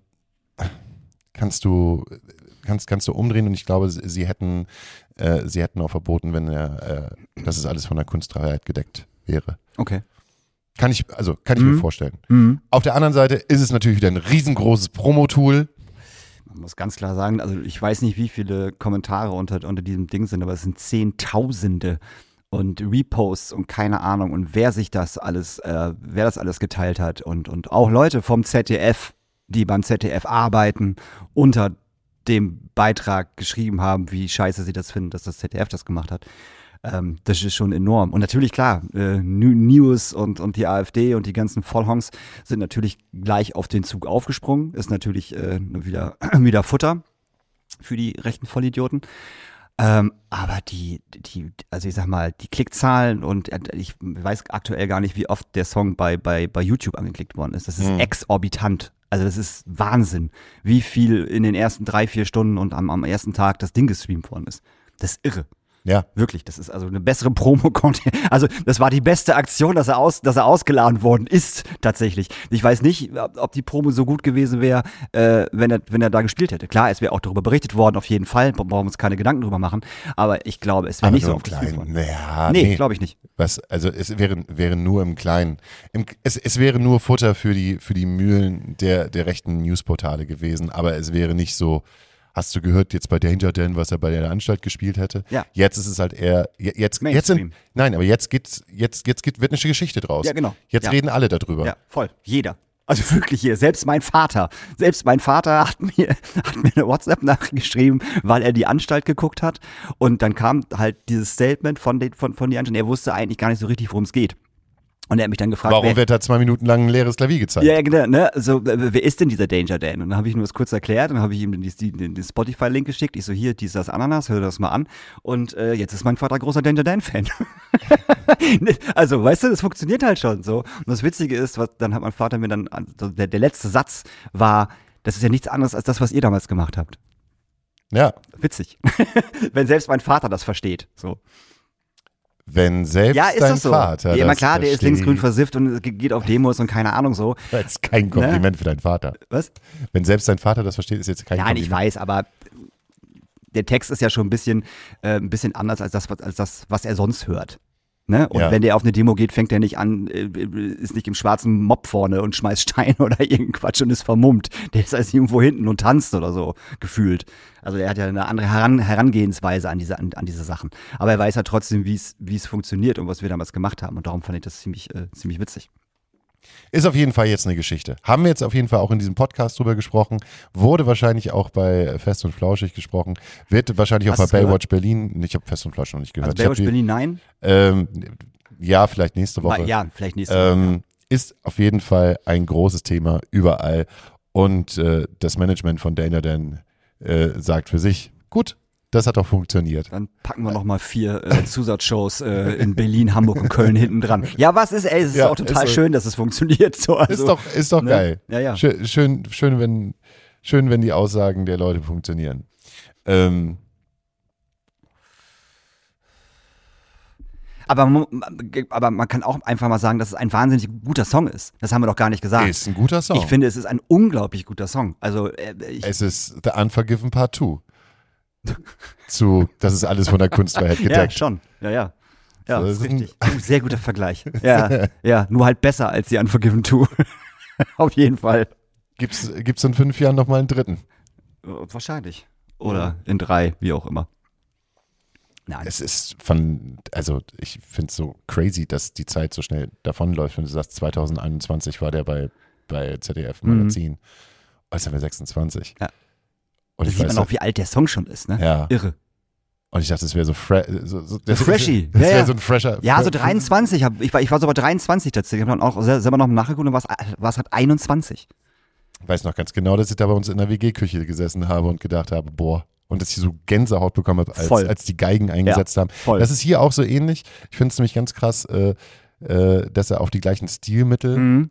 kannst du kannst, kannst du umdrehen und ich glaube, sie, sie hätten äh, sie hätten auch verboten, wenn er, äh, dass es alles von der Kunstfreiheit gedeckt wäre. Okay. Kann ich, also kann ich Mhm. mir vorstellen. Mhm. Auf der anderen Seite ist es natürlich wieder ein riesengroßes Promo-Tool. Man muss ganz klar sagen, also ich weiß nicht, wie viele Kommentare unter, unter diesem Ding sind, aber es sind Zehntausende und Reposts und keine Ahnung und wer sich das alles, äh, wer das alles geteilt hat und, und auch Leute vom Z D F, die beim Z D F arbeiten, unter dem Beitrag geschrieben haben, wie scheiße sie das finden, dass das Z D F das gemacht hat. Ähm, das ist schon enorm. Und natürlich, klar, äh, News und, und die AfD und die ganzen Vollhongs sind natürlich gleich auf den Zug aufgesprungen. Ist natürlich äh, wieder, wieder Futter für die rechten Vollidioten. Ähm, aber die, die, also ich sag mal, die Klickzahlen und äh, ich weiß aktuell gar nicht, wie oft der Song bei, bei, bei YouTube angeklickt worden ist. Das ist Mhm. exorbitant. Also das ist Wahnsinn, wie viel in den ersten drei, vier Stunden und am, am ersten Tag das Ding gestreamt worden ist. Das ist irre. Ja. Wirklich, das ist also eine bessere Promo-Content. Also das war die beste Aktion, dass er, aus, dass er ausgeladen worden ist, tatsächlich. Ich weiß nicht, ob die Promo so gut gewesen wäre, äh, wenn, er, wenn er da gespielt hätte. Klar, es wäre auch darüber berichtet worden, auf jeden Fall. Brauchen wir uns keine Gedanken drüber machen. Aber ich glaube, es wäre nicht so nur oft im gespielt Kleinen. worden. Naja, Nee, nee. glaube ich nicht. Was, also es wäre, wäre nur im Kleinen. Im, es, es wäre nur Futter für die, für die Mühlen der, der rechten Newsportale gewesen, aber es wäre nicht so, hast du gehört jetzt bei Danger Dan, was er bei der Anstalt gespielt hätte? Ja. Jetzt ist es halt eher, je- jetzt, jetzt Mainstream. sind, nein, aber jetzt geht's, jetzt, jetzt geht, wird eine Geschichte draus. Ja, genau. Jetzt Ja. reden alle darüber. Ja, voll. Jeder. Also wirklich hier, selbst mein Vater, selbst mein Vater hat mir, hat mir eine WhatsApp-Nachricht geschrieben, weil er die Anstalt geguckt hat und dann kam halt dieses Statement von, den, von, von die Anstalt, er wusste eigentlich gar nicht so richtig, worum es geht. Und er hat mich dann gefragt, Warum wer, wird da zwei Minuten lang ein leeres Klavier gezeigt? ja, ja, genau, ne? So, wer wer ist denn dieser Danger Dan? Und dann habe ich ihm das kurz erklärt, dann habe ich ihm den, den, den, den Spotify-Link geschickt. Ich so, hier, dieses Ananas, hör dir das mal an. Und äh, jetzt ist mein Vater großer Danger Dan-Fan. Also, weißt du, das funktioniert halt schon so. Und das Witzige ist, was, dann hat mein Vater mir dann, also der, der letzte Satz war, das ist ja nichts anderes als das, was ihr damals gemacht habt. Ja. Witzig. Wenn selbst mein Vater das versteht. So. Wenn selbst Ja, ist dein das so. Vater Ja, immer das klar, der ist versteht. linksgrün versifft und ge- geht auf Demos und keine Ahnung so. Das ist kein Kompliment für deinen Vater. Was? Wenn selbst dein Vater das versteht, ist jetzt kein Nein, ich Kompliment. weiß, aber der Text ist ja schon ein bisschen, äh, ein bisschen anders als das, was- als das, was er sonst hört. Ne? Und Ja. wenn der auf eine Demo geht, fängt er nicht an, äh, ist nicht im schwarzen Mob vorne und schmeißt Steine oder irgendeinen Quatsch und ist vermummt. Der ist also irgendwo hinten und tanzt oder so, gefühlt. Also er hat ja eine andere Heran Herangehensweise an diese, an, an diese Sachen. Aber er weiß ja trotzdem, wie es wie es funktioniert und was wir damals gemacht haben. Und darum fand ich das ziemlich, äh, ziemlich witzig. Ist auf jeden Fall jetzt eine Geschichte. Haben wir jetzt auf jeden Fall auch in diesem Podcast drüber gesprochen. Wurde wahrscheinlich auch bei Fest und Flauschig gesprochen. Wird wahrscheinlich Hast auch du's bei gehört? Baywatch Berlin. Ich habe Fest und Flauschig noch nicht gehört. Also Baywatch Ich hab die- Berlin, nein. Ähm, ja, vielleicht nächste Woche. Ja, vielleicht nächste Woche. Ähm, ist auf jeden Fall ein großes Thema überall. Und äh, das Management von Danger Dan äh, sagt für sich, gut, das hat auch funktioniert. Dann packen wir noch mal vier äh, Zusatzshows äh, in Berlin, Hamburg und Köln hinten dran. Ja, was ist, ey, es ist Ja, auch total ist so. schön, dass es funktioniert. So, also, ist doch, ist doch ne? geil. Ja, ja. Schön, schön, schön, wenn, schön, wenn die Aussagen der Leute funktionieren. Ähm, Aber, man- aber man kann auch einfach mal sagen, dass es ein wahnsinnig guter Song ist. Das haben wir doch gar nicht gesagt. ist ein guter Song. Ich finde, es ist ein unglaublich guter Song. Also, äh, ich, Es ist The Unforgiven Part zwei. Zu, das ist alles von der Kunstfreiheit ja, gedeckt. schon. Ja, ja. Ja, So, das ist das ist ein- richtig. Oh, sehr guter Vergleich. Ja, ja, nur halt besser als die Unforgiven zwei. Auf jeden Fall. Gibt's, gibt's in fünf Jahren nochmal einen dritten? Äh, Wahrscheinlich. Oder in drei, wie auch immer. Nein. Es ist von, also ich finde es so crazy, dass die Zeit so schnell davonläuft. Wenn du sagst, zwanzig einundzwanzig war der bei, bei Z D F Magazin. Mhm. Jetzt haben wir sechsundzwanzig. Ja. Und Da ich sieht weiß man auch, wie alt der Song schon ist, ne? Ja. Irre. Und ich dachte, das wäre so, fre so, so das freshy. Das Ja, wäre ja. so ein fresher. Ja, so dreiundzwanzig. Hab, ich, war, ich war so bei dreiundzwanzig tatsächlich. Ich habe dann auch sel- selber noch nachgeguckt und war es halt einundzwanzig. Ich weiß noch ganz genau, dass ich da bei uns in der W G-Küche gesessen habe und gedacht habe, boah. Und dass ich so Gänsehaut bekommen habe, als, Voll. als die Geigen eingesetzt Ja, haben. voll. Das ist hier auch so ähnlich. Ich finde es nämlich ganz krass, äh, äh, dass er auf die gleichen Stilmittel Mhm.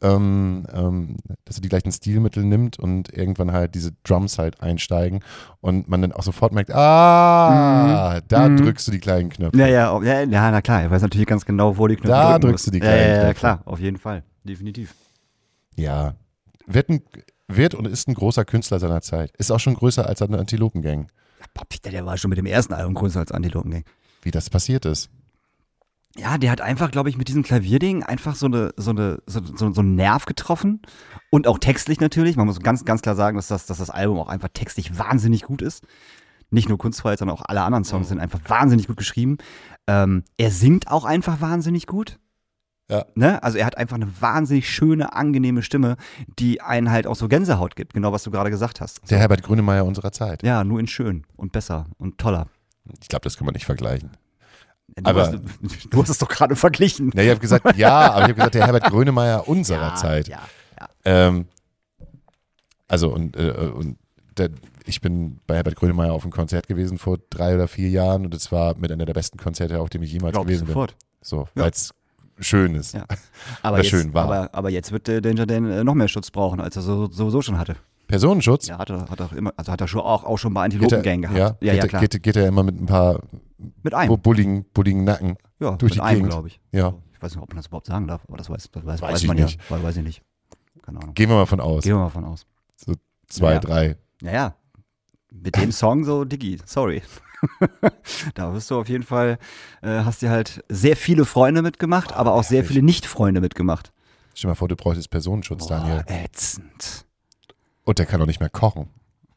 ähm, ähm, dass er die gleichen Stilmittel nimmt und irgendwann halt diese Drums halt einsteigen und man dann auch sofort merkt, ah, da Mhm. drückst du die kleinen Knöpfe. Ja, ja, oh, ja, ja, na klar, er weiß natürlich ganz genau, wo die Knöpfe Da drücken drückst muss. du die ja, kleinen ja, ja, Knöpfe. klar, auf jeden Fall, definitiv. Ja, wird, ein, wird und ist ein großer Künstler seiner Zeit. Ist auch schon größer als eine Antilopengang. Ja, Bob Peter, der war schon mit dem ersten Album größer als Antilopengang. Wie das passiert ist. Ja, der hat einfach, glaube ich, mit diesem Klavierding einfach so eine, so eine, so, so, so einen Nerv getroffen und auch textlich natürlich. Man muss ganz, ganz klar sagen, dass das, dass das Album auch einfach textlich wahnsinnig gut ist. Nicht nur kunstfrei, sondern auch alle anderen Songs sind einfach wahnsinnig gut geschrieben. Ähm, er singt auch einfach wahnsinnig gut. Ja. Ne? Also er hat einfach eine wahnsinnig schöne, angenehme Stimme, die einen halt auch so Gänsehaut gibt, genau was du gerade gesagt hast. Der Herbert Grönemeyer unserer Zeit. Ja, nur in schön und besser und toller. Ich glaube, das kann man nicht vergleichen. Du, Aber- hast, du hast es doch gerade verglichen. Ja, ich habe gesagt, ja, aber ich habe gesagt, der Herbert Grönemeyer unserer ja, Zeit. Ja, ja. Ähm, also und, äh, und der, ich bin bei Herbert Grönemeyer auf einem Konzert gewesen vor drei oder vier Jahren und es war mit einer der besten Konzerte, auf dem ich jemals Glaub ich gewesen bin. sofort. So, Ja. weil es schön ist. Ja. Aber, Oder jetzt, schön war. aber, aber jetzt wird der Danger Dan äh, noch mehr Schutz brauchen, als er so, sowieso schon hatte. Personenschutz? Ja, hat er, hat er immer, also hat er schon auch, auch schon bei Geht er, Antilopengang gehabt. ja, ja, geht, ja, er- klar. geht, geht er immer mit ein paar mit einem. bu- bulligen, bulligen Nacken ja, durch mit die einem, Gegend. glaube ich. Ja. Ich weiß nicht, ob man das überhaupt sagen darf, aber das weiß, das weiß, Weiß weiß ich man nicht. ja. Weil, weiß ich nicht. Keine Ahnung. Gehen wir mal von aus. Gehen wir mal von aus. So zwei, Ja. drei. Naja, mit dem Song so, Diggi, sorry. Da wirst du auf jeden Fall, äh, hast dir halt sehr viele Freunde mitgemacht, aber auch sehr nervig. viele Nicht-Freunde mitgemacht. Stell dir mal vor, du bräuchtest Personenschutz, Daniel. Boah, ätzend. Und der kann doch nicht mehr kochen.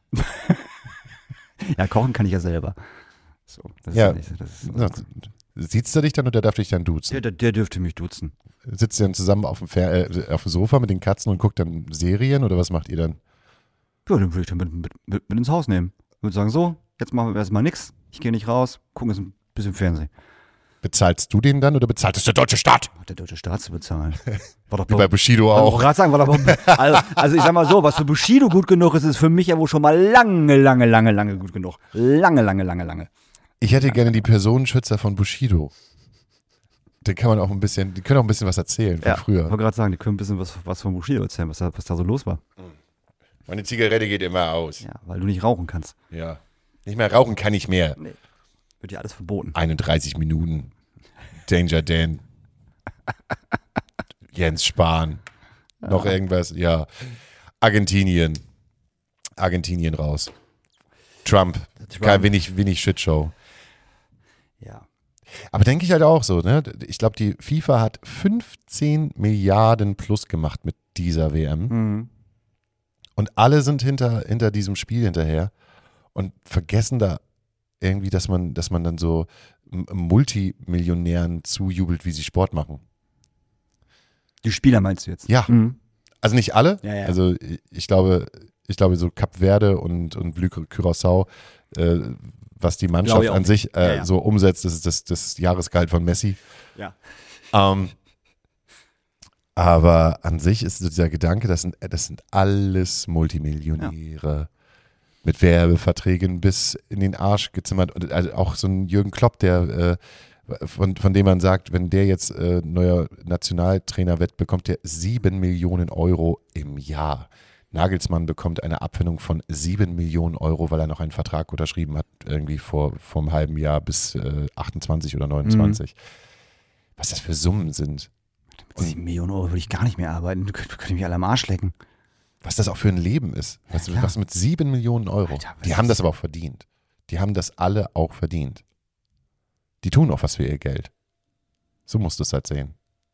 Ja, kochen kann ich ja selber. So, das Ja. ist nicht, das ist, Na, Sieht er dich dann oder darf dich dann duzen? der, der, der dürfte mich duzen. Sitzt ihr dann zusammen auf dem, Fer äh, auf dem Sofa mit den Katzen und guckt dann Serien oder was macht ihr dann? Ja, den würde ich dann mit, mit, mit, mit ins Haus nehmen. Würde sagen, so, jetzt machen wir erstmal nix. Ich gehe nicht raus, gucken jetzt ein bisschen Fernsehen. Bezahlst du den dann oder bezahlt es der deutsche Staat? Hat der deutsche Staat zu bezahlen. War doch Wie bei Bushido Ich auch. gerade sagen, war doch, also, also ich sag mal so, was für Bushido gut genug ist, ist für mich ja wohl schon mal lange, lange, lange, lange gut genug. Lange, lange, lange, lange. Ich hätte gerne die Personenschützer von Bushido. Den kann man auch ein bisschen, die können auch ein bisschen was erzählen von Ich früher. wollte gerade sagen, die können ein bisschen was, was von Bushido erzählen, was da, was da so los war. Meine Zigarette geht immer aus. Ja, weil du nicht rauchen kannst. Ja. Nicht mehr rauchen kann ich mehr. Wird dir alles verboten. einunddreißig Minuten. Danger Dan. Jens Spahn. Noch irgendwas? Ja. Argentinien. Argentinien raus. Trump. Trump. Kein wenig, wenig Shitshow. Ja. Aber denke ich halt auch so, ne? Ich glaube, die FIFA hat fünfzehn Milliarden plus gemacht mit dieser W M. Mhm. Und alle sind hinter, hinter diesem Spiel hinterher und vergessen da irgendwie, dass man, dass man dann so M- Multimillionären zujubelt, wie sie Sport machen. Die Spieler meinst du jetzt? Ja. Mhm. Also nicht alle. Ja, ja. Also ich glaube, ich glaube so Kap Verde und, und Blü Curaçao, äh, was die Mannschaft Glaube ich auch an sich äh, Ja, ja. so umsetzt, das ist das, das Jahresgehalt von Messi. Ja. Ähm, aber an sich ist so dieser Gedanke, das sind, das sind alles Multimillionäre mit Werbeverträgen bis in den Arsch gezimmert. Und also auch so ein Jürgen Klopp, der äh, von, von dem man sagt, wenn der jetzt äh, neuer Nationaltrainer wird, bekommt der sieben Millionen Euro im Jahr. Nagelsmann bekommt eine Abfindung von sieben Millionen Euro, weil er noch einen Vertrag unterschrieben hat, irgendwie vor, vor einem halben Jahr bis äh, achtundzwanzig oder neunundzwanzig. Was das für Summen sind. Mit sieben Millionen Euro würde ich gar nicht mehr arbeiten. Du könnt, könnt mich alle am Arsch lecken. Was das auch für ein Leben ist. Was, klar. was mit sieben Millionen Euro. Alter, was die haben ist- das aber auch verdient. Die haben das alle auch verdient. Die tun auch was für ihr Geld. So musst du es halt sehen.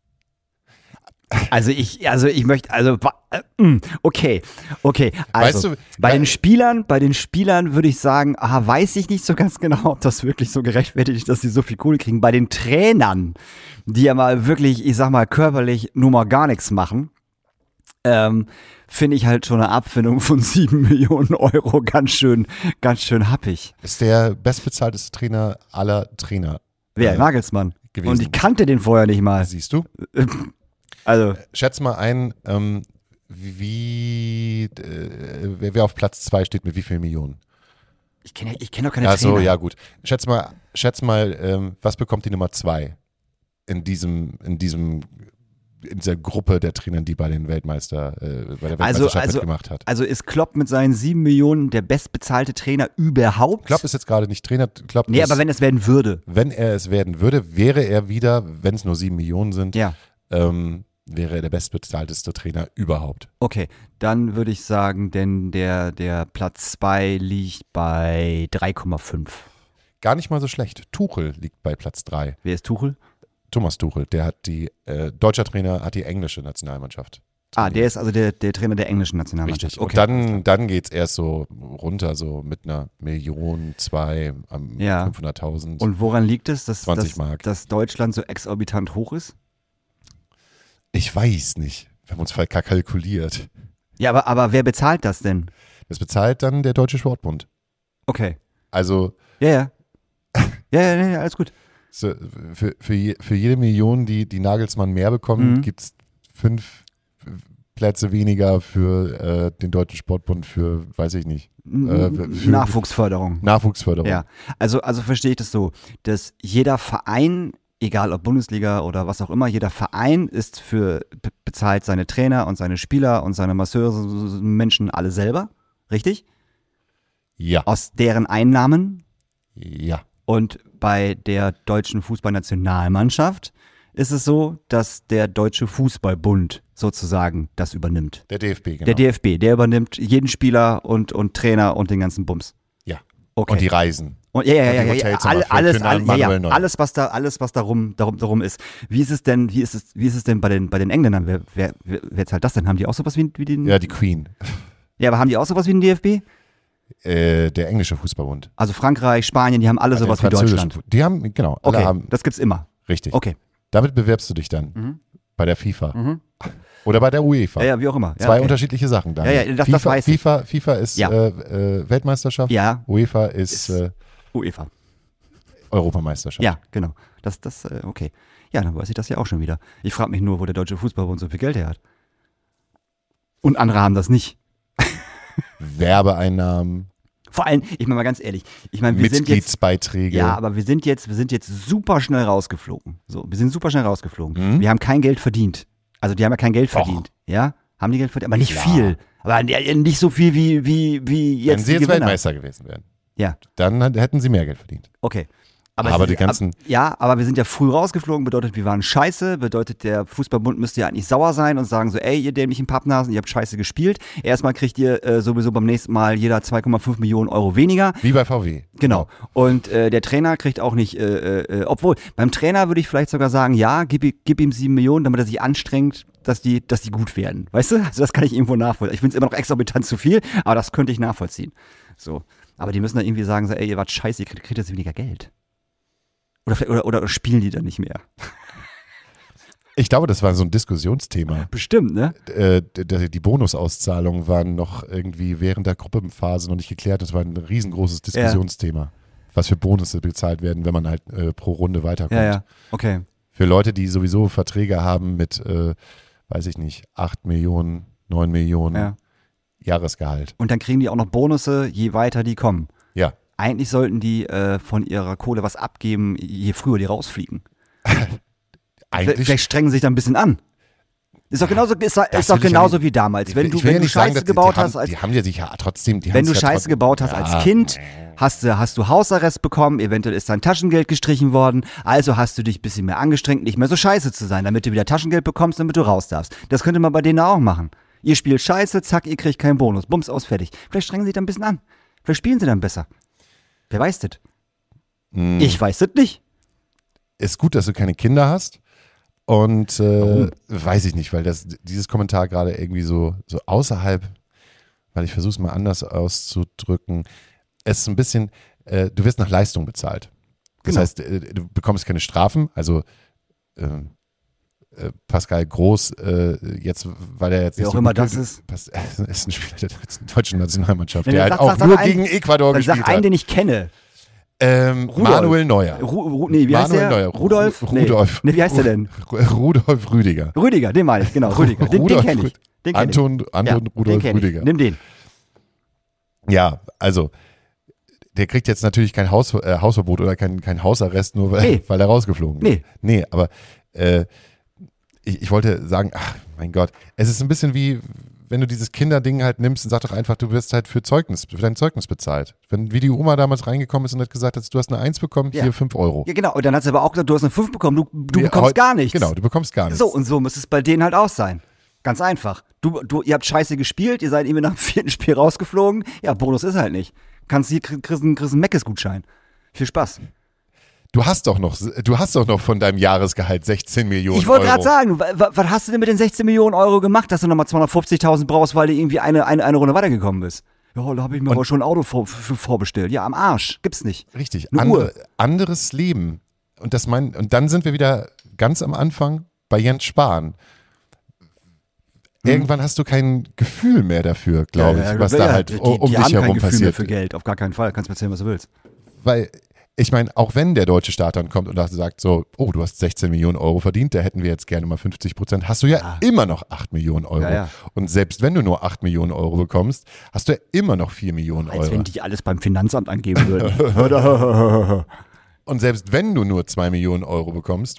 Also ich, also ich möchte, also wa- äh, mm, okay, okay. Also Weißt du, bei weil- den Spielern, bei den Spielern würde ich sagen, aha, weiß ich nicht so ganz genau, ob das wirklich so gerechtfertigt ist, dass sie so viel Kohle kriegen. Bei den Trainern, die ja mal wirklich, ich sag mal, körperlich nur mal gar nichts machen, ähm, finde ich halt schon eine Abfindung von sieben Millionen Euro ganz schön, ganz schön happig. Ist der bestbezahlteste Trainer aller Trainer. Wer? äh, Nagelsmann. gewesen. Und ich kannte den vorher nicht mal. Siehst du? Also, Schätz mal ein, ähm, wie, äh, wer, wer auf Platz zwei steht mit wie vielen Millionen? ich kenne ich kenn doch keine Ach so, Trainer. ja gut. Schätz mal, schätz mal ähm, was bekommt die Nummer zwei in diesem, in diesem in dieser Gruppe der Trainer, die bei den Weltmeister, äh, bei der Also, Weltmeisterschaft also, mitgemacht hat. also ist Klopp mit seinen sieben Millionen der bestbezahlte Trainer überhaupt? Klopp ist jetzt gerade nicht Trainer. Klopp Nee, ist, aber wenn es werden würde. wenn er es werden würde, wäre er wieder, wenn es nur sieben Millionen sind, Ja. ähm, wäre er der bestbezahlteste Trainer überhaupt. Okay, dann würde ich sagen, denn der, der Platz zwei liegt bei drei Komma fünf. Gar nicht mal so schlecht. Tuchel liegt bei Platz drei. Wer ist Tuchel? Thomas Tuchel, der hat die, äh, deutscher Trainer, hat die englische Nationalmannschaft. Ah, der ist also der, der Trainer der englischen Nationalmannschaft. Richtig. Und dann, dann geht es erst so runter, so mit einer Million, zwei, am Ja. fünfhunderttausend. Und woran liegt es, dass, zwanzig dass, Mark. dass Deutschland so exorbitant hoch ist? Ich weiß nicht. Wir haben uns verkalkuliert. Ja, aber, aber wer bezahlt das denn? Das bezahlt dann der Deutsche Sportbund. Okay. Also Ja, ja. Ja, ja, nee, alles gut. so, für, für, je, für jede Million, die, die Nagelsmann mehr bekommt, Mhm. gibt es fünf Plätze weniger für äh, den Deutschen Sportbund für, weiß ich nicht, Äh, für- Nachwuchsförderung. Nachwuchsförderung. Ja, also, also verstehe ich das so, dass jeder Verein, egal ob Bundesliga oder was auch immer, jeder Verein ist für, be- bezahlt seine Trainer und seine Spieler und seine Masseure, Menschen alle selber, richtig? Ja. Aus deren Einnahmen. Ja. Und bei der deutschen Fußballnationalmannschaft ist es so, dass der Deutsche Fußballbund sozusagen das übernimmt. Der D F B, genau. Der D F B, der übernimmt jeden Spieler und, und Trainer und den ganzen Bums. ja. Okay. Und die Reisen. Und ja, ja, Und ja, die ja, ja, Hotelzimmer alle, für- alles, für alle, ja, Manuel ja, Neuer. alles, was da, alles, was darum, darum, darum ist. Wie ist es denn, wie ist es, wie ist es denn bei den, bei den Engländern? Wer, wer, wer wer zahlt das denn? Haben die auch sowas wie, wie den? Ja, die Queen. Ja, aber haben die auch sowas wie den D F B? Äh, der englische Fußballbund. Also Frankreich, Spanien, die haben alle sowas wie Der französische Deutschland. Fu- Die haben, genau, alle Okay, haben, das gibt's immer. richtig. Okay. Damit bewerbst du dich dann Mhm. bei der FIFA Mhm. oder bei der UEFA. Ja, ja, wie auch immer. Ja, Zwei okay. unterschiedliche Sachen dann. Ja, ja, das- FIFA, das weiß ich. FIFA, FIFA ist Ja. äh, äh, Weltmeisterschaft, Ja, UEFA ist, Ist- äh, UEFA. Europameisterschaft. Ja, genau. Das, das, äh, okay. Ja, dann weiß ich das ja auch schon wieder. Ich frage mich nur, wo der Deutsche Fußballbund so viel Geld her hat. Und andere haben das nicht. Werbeeinnahmen, Vor allem, ich meine mal ganz ehrlich, ich meine, wir sind jetzt, Mitgliedsbeiträge. ja, aber wir sind jetzt, wir sind jetzt super schnell rausgeflogen. So, wir sind super schnell rausgeflogen. Mhm. Wir haben kein Geld verdient. Also die haben ja kein Geld Doch. verdient. Ja? Haben die Geld verdient? Aber nicht Klar. viel. Aber nicht so viel wie, wie, wie jetzt Wenn sie die jetzt Gewinner. Weltmeister gewesen wären, Ja, dann hat- hätten sie mehr Geld verdient. okay. Aber es- die ganzen- ab, ja, aber wir sind ja früh rausgeflogen, bedeutet, wir waren scheiße, bedeutet, der Fußballbund müsste ja eigentlich sauer sein und sagen so, ey, ihr dämlichen Pappnasen, ihr habt scheiße gespielt. Erstmal kriegt ihr äh, sowieso beim nächsten Mal jeder zwei Komma fünf Millionen Euro weniger. Wie bei V W. Genau. Und äh, der Trainer kriegt auch nicht, äh, äh, obwohl, beim Trainer würde ich vielleicht sogar sagen, ja, gib, i- gib ihm sieben Millionen, damit er sich anstrengt, dass die, dass die gut werden. Weißt du? Also das kann ich irgendwo nachvollziehen. Ich finde es immer noch exorbitant zu viel, aber das könnte ich nachvollziehen. So. Aber die müssen dann irgendwie sagen, so, ey, ihr wart scheiße, ihr kriegt, kriegt jetzt weniger Geld. Oder, vielleicht- oder, oder spielen die dann nicht mehr? Ich glaube, das war so ein Diskussionsthema. Bestimmt, ne? Äh, d- d- die Bonusauszahlungen waren noch irgendwie während der Gruppenphase noch nicht geklärt. Das war ein riesengroßes Diskussionsthema. Was für Bonusse bezahlt werden, wenn man halt äh, pro Runde weiterkommt. Ja, ja. Okay. Für Leute, die sowieso Verträge haben mit, äh, weiß ich nicht, acht Millionen, neun Millionen Ja. Jahresgehalt. Und dann kriegen die auch noch Bonusse, je weiter die kommen. Ja. Eigentlich sollten die äh, von ihrer Kohle was abgeben, je früher die rausfliegen. Eigentlich. Vielleicht strengen sie sich da ein bisschen an. Ist doch genauso, ist, Das ist doch will ich genauso ja wie damals. Wenn Ich du, will ja wenn du nicht sagen, Scheiße dass die- gebaut die hast, haben, als, die haben ja sich ja trotzdem, die wenn haben's du ja Scheiße trotzdem- gebaut hast ja. als Kind, hast du, hast du Hausarrest bekommen, eventuell ist dein Taschengeld gestrichen worden, also hast du dich ein bisschen mehr angestrengt, nicht mehr so scheiße zu sein, damit du wieder Taschengeld bekommst, damit du raus darfst. Das könnte man bei denen auch machen. Ihr spielt Scheiße, zack, ihr kriegt keinen Bonus. Bums aus, fertig. Vielleicht strengen sie sich da ein bisschen an. Vielleicht spielen sie dann besser. Wer weiß das? Hm. Ich weiß das nicht. Ist gut, dass du keine Kinder hast. Und äh, Warum? weiß ich nicht, weil das, dieses Kommentar gerade irgendwie so, so außerhalb, weil ich versuche es mal anders auszudrücken, es ist ein bisschen, äh, du wirst nach Leistung bezahlt. Das Genau. heißt, äh, du bekommst keine Strafen, also äh, äh, Pascal Groß, äh, jetzt, weil er jetzt Wer nicht auch so immer gut- das ist. Pas- ist ein Spieler der deutschen Nationalmannschaft, Nee, der nee, halt sag- auch sag- sag nur einen- gegen Ecuador Dann gespielt sag einen, hat. den ich kenne. Ähm, Rudolf. Manuel Neuer. Ru, Ru, nee, wie heißt Manuel der? Neuer. Rudolf? Ru- Nee. Rudolf. Nee, wie heißt der denn? Rudolf Rüdiger. Rüdiger, den meine ich, genau. Rüdiger. Den, den Rudolf kenne ich. Rüd- Den kenn Anton, ich. Anton Ja, den Rudolf kenn ich. Rüdiger. Nimm den. Ja, also der kriegt jetzt natürlich kein Haus, äh, Hausverbot oder kein, kein Hausarrest, nur weil, Nee. weil er rausgeflogen ist. Nee. Nee, aber äh, ich, ich wollte sagen, ach mein Gott, es ist ein bisschen wie, wenn du dieses Kinderding halt nimmst und sag doch einfach, du wirst halt für Zeugnis, für dein Zeugnis bezahlt. Wenn, wie die Oma damals reingekommen ist und hat gesagt, du hast eine Eins bekommen, Ja. hier fünf Euro. Ja, genau. Und dann hat sie aber auch gesagt, du hast eine fünf bekommen, du, du Nee, bekommst heut- gar nichts. Genau, du bekommst gar nichts. So, und so muss es bei denen halt auch sein. Ganz einfach. Du, du, ihr habt scheiße gespielt, ihr seid irgendwie nach dem vierten Spiel rausgeflogen. Ja, Bonus ist halt nicht. Kannst hier kriegst kriegst einen, kriegst einen Meckes-Gutschein. Viel Spaß. Du hast doch noch, du hast doch noch von deinem Jahresgehalt sechzehn Millionen Ich wollte Euro. gerade sagen, wa- wa- was hast du denn mit den sechzehn Millionen Euro gemacht, dass du nochmal zweihundertfünfzigtausend brauchst, weil du irgendwie eine, eine, eine Runde weitergekommen bist? Ja, da habe ich mir aber schon ein Auto vor, für, vorbestellt. Ja, am Arsch. Gibt's nicht. Richtig, Eine andere, Uhr. anderes Leben. Und das mein, und dann sind wir wieder ganz am Anfang bei Jens Spahn. Irgendwann hast du kein Gefühl mehr dafür, glaube ich, was da halt die, um die dich haben herum kein Gefühl mehr passiert. für Geld. Auf gar keinen Fall. Kannst mir erzählen, was du willst. Weil, ich meine, auch wenn der deutsche Staat dann kommt und sagt so, oh, du hast sechzehn Millionen Euro verdient, da hätten wir jetzt gerne mal fünfzig Prozent, hast du ja immer noch acht Millionen Euro. Ja, ja. Und selbst wenn du nur acht Millionen Euro bekommst, hast du ja immer noch vier Millionen Als Euro. wenn die alles beim Finanzamt angeben würden. Und selbst wenn du nur zwei Millionen Euro bekommst,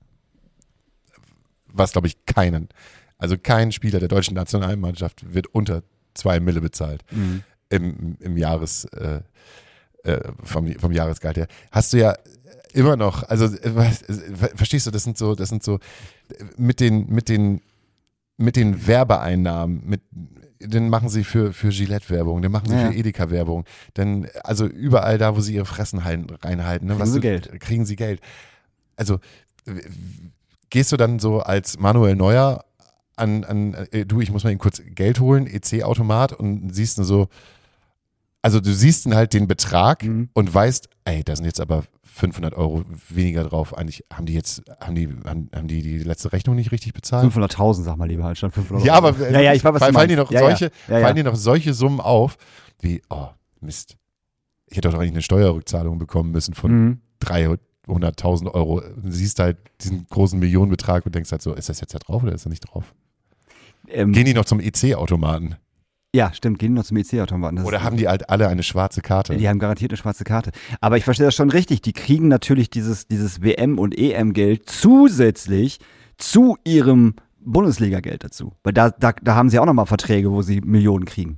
was glaube ich keinen, also kein Spieler der deutschen Nationalmannschaft wird unter zwei Mille bezahlt Mhm. im, im Jahres, äh, äh, vom, vom Jahresgehalt her. Hast du ja immer noch, also äh, was- äh, verstehst du, das sind so, das sind so äh, mit den, mit den, mit den Werbeeinnahmen, mit dann machen sie für, für Gillette-Werbung, dann machen sie Ja, für ja. Edeka-Werbung, dann, also überall da, wo sie ihre Fressen halten, reinhalten, ne, Kriegen was sie du, Geld. kriegen sie Geld. Also w- w- gehst du dann so als Manuel Neuer an, an äh, du, ich muss mal eben kurz Geld holen, E C-Automat und siehst nur so, also du siehst dann halt den Betrag Mhm. und weißt, ey, da sind jetzt aber fünfhundert Euro weniger drauf. Eigentlich haben die jetzt, haben die, haben, haben die die letzte Rechnung nicht richtig bezahlt? fünfhunderttausend, sag mal lieber, halt statt fünfhundert. Ja, aber äh, ja, ja, ich weiß, was fallen, du fallen dir meinst. noch ja, solche, ja. Ja, fallen ja. dir noch solche Summen auf, wie, oh, Mist. Ich hätte doch eigentlich eine Steuerrückzahlung bekommen müssen von Mhm. dreihunderttausend Euro. Du siehst halt diesen großen Millionenbetrag und denkst halt so, ist das jetzt da drauf oder ist das nicht drauf? Ähm, Gehen die noch zum E C-Automaten? ja, stimmt, gehen noch zum E C-Automaten. Das Oder ist- haben die halt alle eine schwarze Karte? Die haben garantiert eine schwarze Karte. Aber ich verstehe das schon richtig. Die kriegen natürlich dieses, dieses W M- und E M-Geld zusätzlich zu ihrem Bundesliga-Geld dazu. Weil da, da, da haben sie auch nochmal Verträge, wo sie Millionen kriegen.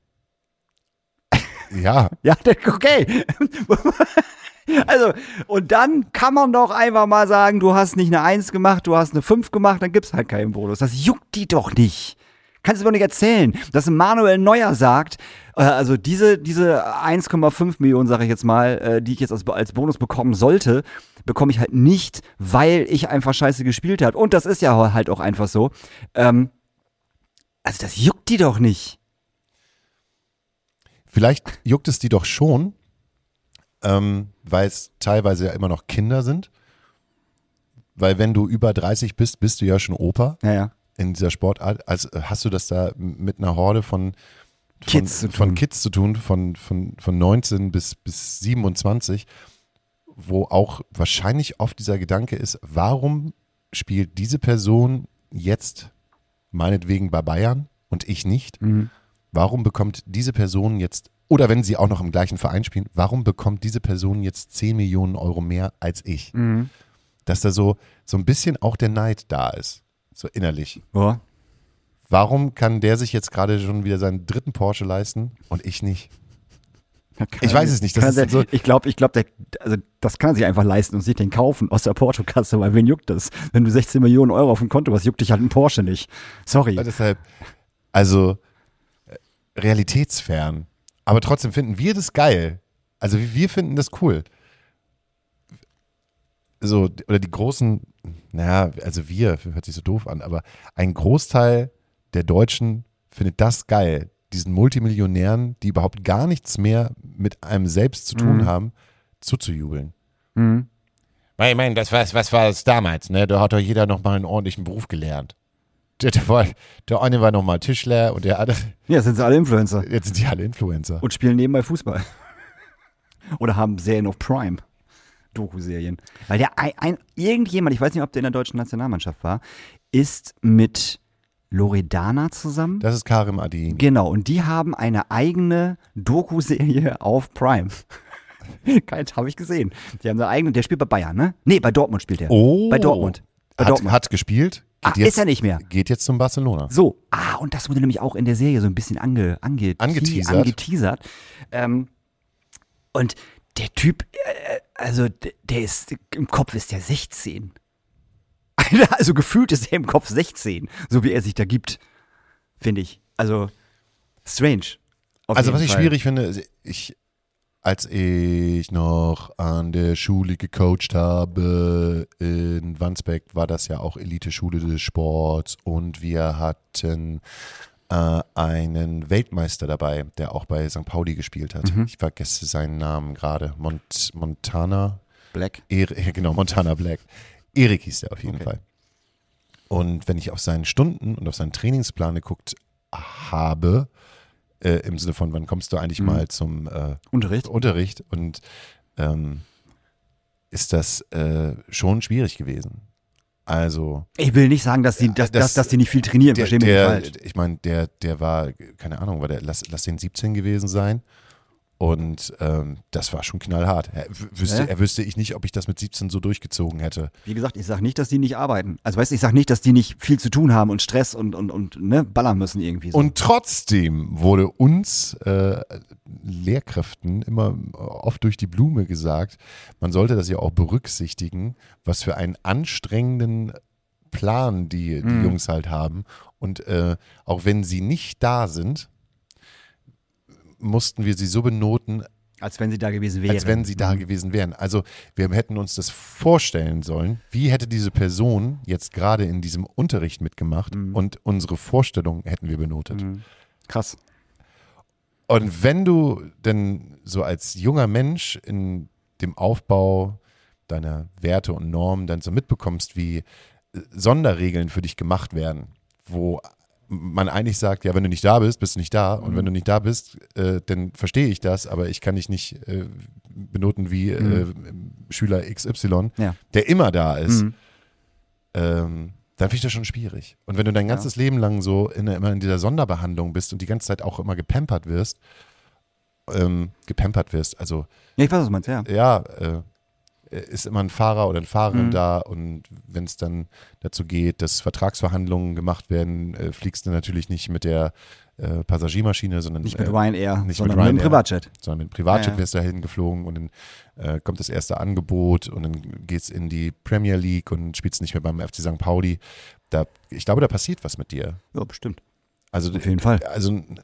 Ja, Ja, okay. Also, und dann kann man doch einfach mal sagen, du hast nicht eine eins gemacht, du hast eine fünf gemacht, dann gibt's halt keinen Bonus. Das juckt die doch nicht. Kannst du mir doch nicht erzählen, dass ein Manuel Neuer sagt, äh, also diese, diese eins Komma fünf Millionen, sage ich jetzt mal, äh, die ich jetzt als, als Bonus bekommen sollte, bekomme ich halt nicht, weil ich einfach scheiße gespielt habe. Und das ist ja halt auch einfach so. Ähm, also das juckt die doch nicht. vielleicht juckt es die doch schon, ähm, weil es teilweise ja immer noch Kinder sind. Weil wenn du über dreißig bist, bist du ja schon Opa Ja, ja. in dieser Sportart. Also hast du das da mit einer Horde von, von Kids zu von tun. Kids zu tun, von, von, von neunzehn bis, bis siebenundzwanzig, wo auch wahrscheinlich oft dieser Gedanke ist, warum spielt diese Person jetzt meinetwegen bei Bayern und ich nicht? Mhm. Warum bekommt diese Person jetzt, oder wenn sie auch noch im gleichen Verein spielen, warum bekommt diese Person jetzt zehn Millionen Euro mehr als ich? Mhm. Dass da so, so ein bisschen auch der Neid da ist, so innerlich. Ja. Warum kann der sich jetzt gerade schon wieder seinen dritten Porsche leisten und ich nicht? Kann Ich er weiß sich- es nicht, das kann ist er- so- ich glaube, ich glaube, also das kann er sich einfach leisten und sich den kaufen aus der Portokasse, weil wen juckt das? Wenn du sechzehn Millionen Euro auf dem Konto hast, juckt dich halt ein Porsche nicht. Sorry. Ja, deshalb, also äh, realitätsfern. Aber trotzdem finden wir das geil. Also wir wir finden das cool. So, oder die großen, naja, also wir, hört sich so doof an, aber ein Großteil der Deutschen findet das geil, diesen Multimillionären, die überhaupt gar nichts mehr mit einem selbst zu tun Mhm. haben, zuzujubeln. Mhm. Weil ich meine, das war, was war das damals, ne? Da hat doch jeder noch mal einen ordentlichen Beruf gelernt. Der, der, war, der eine war noch mal Tischler und der andere, Ja, sind sie alle Influencer jetzt sind die alle Influencer. und spielen nebenbei Fußball. Oder haben Serien auf Prime. Doku-Serien. Weil der ein, ein, irgendjemand, ich weiß nicht, ob der in der deutschen Nationalmannschaft war, ist mit Loredana zusammen. Das ist Karim Adin. Genau, und die haben eine eigene Doku-Serie auf Prime. Geil, habe ich gesehen. Die haben eine eigene, der spielt bei Bayern, ne? Nee, bei Dortmund spielt er. Oh. Bei Dortmund. Bei Hat, Dortmund. hat gespielt Ah, ist er nicht mehr. Geht jetzt zum Barcelona. So, ah, und das wurde nämlich auch in der Serie so ein bisschen ange, ange, Angeteasert. angeteasert. Ähm, und der Typ, äh, also der, der ist, im Kopf ist der sechzehn. Also gefühlt ist er im Kopf sechzehn, so wie er sich da gibt, finde ich. Also strange. Auf Also jeden was ich Fall. schwierig finde, ich, als ich noch an der Schule gecoacht habe in Wandsbek, war das ja auch Elite-Schule des Sports und wir hatten äh, einen Weltmeister dabei, der auch bei Sankt Pauli gespielt hat. Mhm. Ich vergesse seinen Namen gerade. Mont, Montana? Black. Eri- ja, genau, Montana Black. Erik hieß der auf jeden Okay. Fall. Und wenn ich auf seinen Stunden und auf seinen Trainingsplan geguckt habe, äh, im Sinne von, wann kommst du eigentlich Mhm. mal zum äh, Unterricht. Unterricht und ähm, ist das äh, schon schwierig gewesen. Also Ich will nicht sagen, dass die, dass, das- dass, dass die nicht viel trainieren, der, versteh mich nicht der falsch. ich meine, der, der war, keine Ahnung, war der, lass, lass den siebzehn gewesen sein. Und ähm, das war schon knallhart. Er w- wüsste, Ja. er wüsste ich nicht, ob ich das mit siebzehn so durchgezogen hätte. Wie gesagt, ich sage nicht, dass die nicht arbeiten. Also weißt du, ich sage nicht, dass die nicht viel zu tun haben und Stress und, und, und ne, ballern müssen irgendwie so. Und trotzdem wurde uns äh, Lehrkräften immer oft durch die Blume gesagt, man sollte das ja auch berücksichtigen, was für einen anstrengenden Plan die, die Mhm. Jungs halt haben. Und äh, auch wenn sie nicht da sind, mussten wir sie so benoten, als wenn sie da gewesen wären. als wenn sie da Mhm. gewesen wären. Also wir hätten uns das vorstellen sollen, wie hätte diese Person jetzt gerade in diesem Unterricht mitgemacht Mhm. und unsere Vorstellung hätten wir benotet. Mhm. Krass. Und wenn du denn so als junger Mensch in dem Aufbau deiner Werte und Normen dann so mitbekommst, wie äh, Sonderregeln für dich gemacht werden, wo man eigentlich sagt, ja, wenn du nicht da bist, bist du nicht da. Und Mhm. wenn du nicht da bist, äh, dann verstehe ich das, aber ich kann dich nicht äh, benoten wie äh, Mhm. Schüler X Y, Ja. der immer da ist. Mhm. Ähm, dann finde ich das schon schwierig. Und wenn du dein ganzes Leben lang so in, immer in dieser Sonderbehandlung bist und die ganze Zeit auch immer gepampert wirst, ähm, gepampert wirst, also Ja, ich weiß, was du meinst, ja. ja, äh, ist immer ein Fahrer oder eine Fahrerin Mhm. da und wenn es dann dazu geht, dass Vertragsverhandlungen gemacht werden, äh, fliegst du natürlich nicht mit der äh, Passagiermaschine, sondern Nicht mit äh, Ryanair, nicht sondern mit mit dem Ryanair. Privatjet. sondern mit dem Privatjet Ja, ja. wirst du dahin geflogen und dann äh, kommt das erste Angebot und dann geht's in die Premier League und spielst nicht mehr beim F C Sankt Pauli. Da, ich glaube, da passiert was mit dir. Ja, bestimmt. Also Auf jeden Fall. Also ein,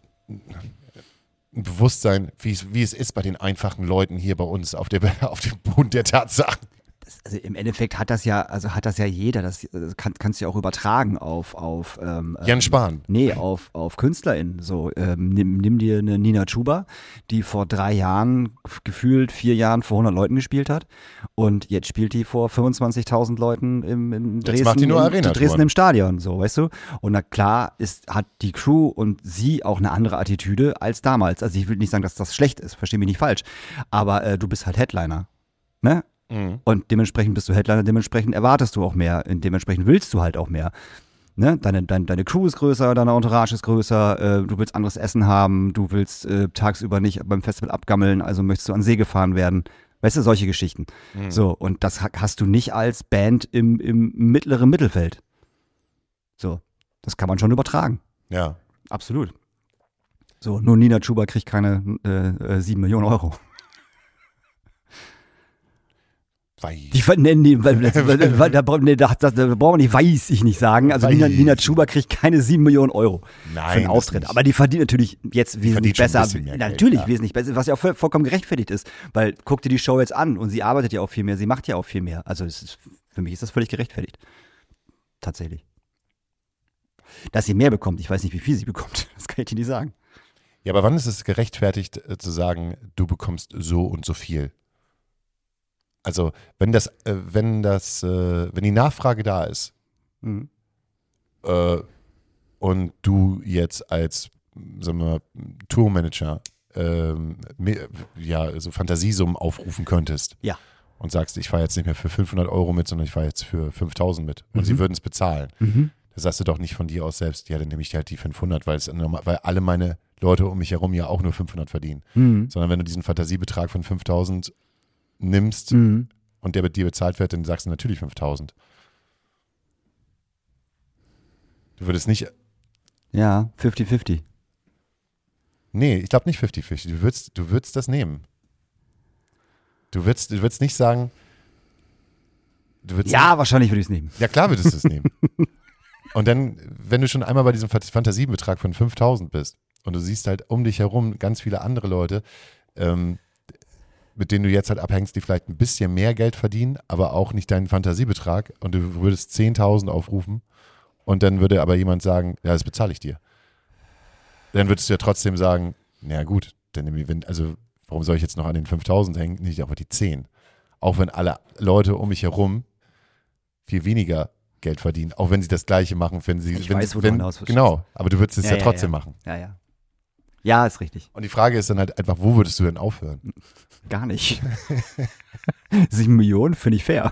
ein Bewusstsein, wie es, wie es ist bei den einfachen Leuten hier bei uns auf, der, auf dem Boden der Tatsachen. Das, also im Endeffekt hat das ja, also hat das ja jeder, das, das kann, kannst du ja auch übertragen auf, auf ähm, Jan Spahn. Nee, auf, auf KünstlerInnen. So, ähm, nimm, nimm dir eine Nina Chuba, die vor drei Jahren, gefühlt vier Jahren vor hundert Leuten gespielt hat. Und jetzt spielt die vor fünfundzwanzigtausend Leuten im, in Dresden, macht die nur im, Arena-Touren. Dresden im Stadion, so, weißt du? Und na klar ist, hat die Crew und sie auch eine andere Attitüde als damals. Also ich will nicht sagen, dass das schlecht ist, versteh mich nicht falsch. Aber äh, du bist halt Headliner. Ne? Mhm. Und dementsprechend bist du Headliner, dementsprechend erwartest du auch mehr, und dementsprechend willst du halt auch mehr. Ne? Deine, deine, deine Crew ist größer, deine Entourage ist größer, äh, du willst anderes Essen haben, du willst äh, tagsüber nicht beim Festival abgammeln, also möchtest du an See gefahren werden. Weißt du, solche Geschichten. Mhm. So, und das ha- hast du nicht als Band im, im mittleren Mittelfeld. So, das kann man schon übertragen. Ja. Absolut. So, nur Nina Chuba kriegt keine äh, äh, sieben Millionen Euro. Weil, Die ver- nee, nee, weil, weil, weil, da, bra- nee, da, da, da brauchen wir nicht, weiß ich nicht sagen. Also Nina, Weiß. Nina Chuba kriegt keine sieben Millionen Euro für Nein, einen das Auftritt. nicht. Aber die verdient natürlich jetzt wesentlich verdient schon ein besser. bisschen mehr Geld, Natürlich ja. wesentlich besser, was ja auch voll, vollkommen gerechtfertigt ist. Weil guck dir die Show jetzt an und sie arbeitet ja auch viel mehr, sie macht ja auch viel mehr. Also es ist, für mich ist das völlig gerechtfertigt. Tatsächlich. Dass sie mehr bekommt, ich weiß nicht, wie viel sie bekommt. Das kann ich dir nicht sagen. ja, aber wann ist es gerechtfertigt äh, zu sagen, du bekommst so und so viel? Also, wenn das, äh, wenn das, äh, wenn die Nachfrage da ist Mhm. äh, und du jetzt als, sagen wir mal, Tourmanager ähm, me- ja, so Fantasiesummen aufrufen könntest Ja. und sagst, ich fahre jetzt nicht mehr für fünfhundert Euro mit, sondern ich fahre jetzt für fünftausend mit und Mhm. sie würden es bezahlen. Mhm. Da sagst du doch nicht von dir aus selbst, ja, dann nehme ich halt die fünfhundert, weil, es, normal- weil alle meine Leute um mich herum ja auch nur fünfhundert verdienen. Mhm. Sondern wenn du diesen Fantasiebetrag von fünftausend nimmst Mhm. und der mit dir bezahlt wird, dann sagst du natürlich fünftausend. Du würdest nicht, Ja, fünfzig fünfzig. nee, ich glaube nicht fünfzig fünfzig. Du würdest, du würdest das nehmen. Du würdest, du würdest nicht sagen, du würdest Ja, wahrscheinlich würde ich es nehmen. Ja, klar würdest du es nehmen. Und dann, wenn du schon einmal bei diesem Fantasiebetrag von fünftausend bist und du siehst halt um dich herum ganz viele andere Leute, ähm, mit denen du jetzt halt abhängst, die vielleicht ein bisschen mehr Geld verdienen, aber auch nicht deinen Fantasiebetrag und du würdest zehntausend aufrufen und dann würde aber jemand sagen, ja, das bezahle ich dir. Dann würdest du ja trotzdem sagen, na gut, denn wenn, also warum soll ich jetzt noch an den fünftausend hängen, nicht auf die zehn? Auch wenn alle Leute um mich herum viel weniger Geld verdienen, auch wenn sie das Gleiche machen, wenn sie, Ich wenn, weiß, wo du wenn, hinaus willst. genau, aber du würdest es ja, Ja, ja, trotzdem ja. machen. Ja, ja. Ja, ist richtig. Und die Frage ist dann halt einfach, wo würdest du denn aufhören? Gar nicht. Sieben Millionen finde ich fair.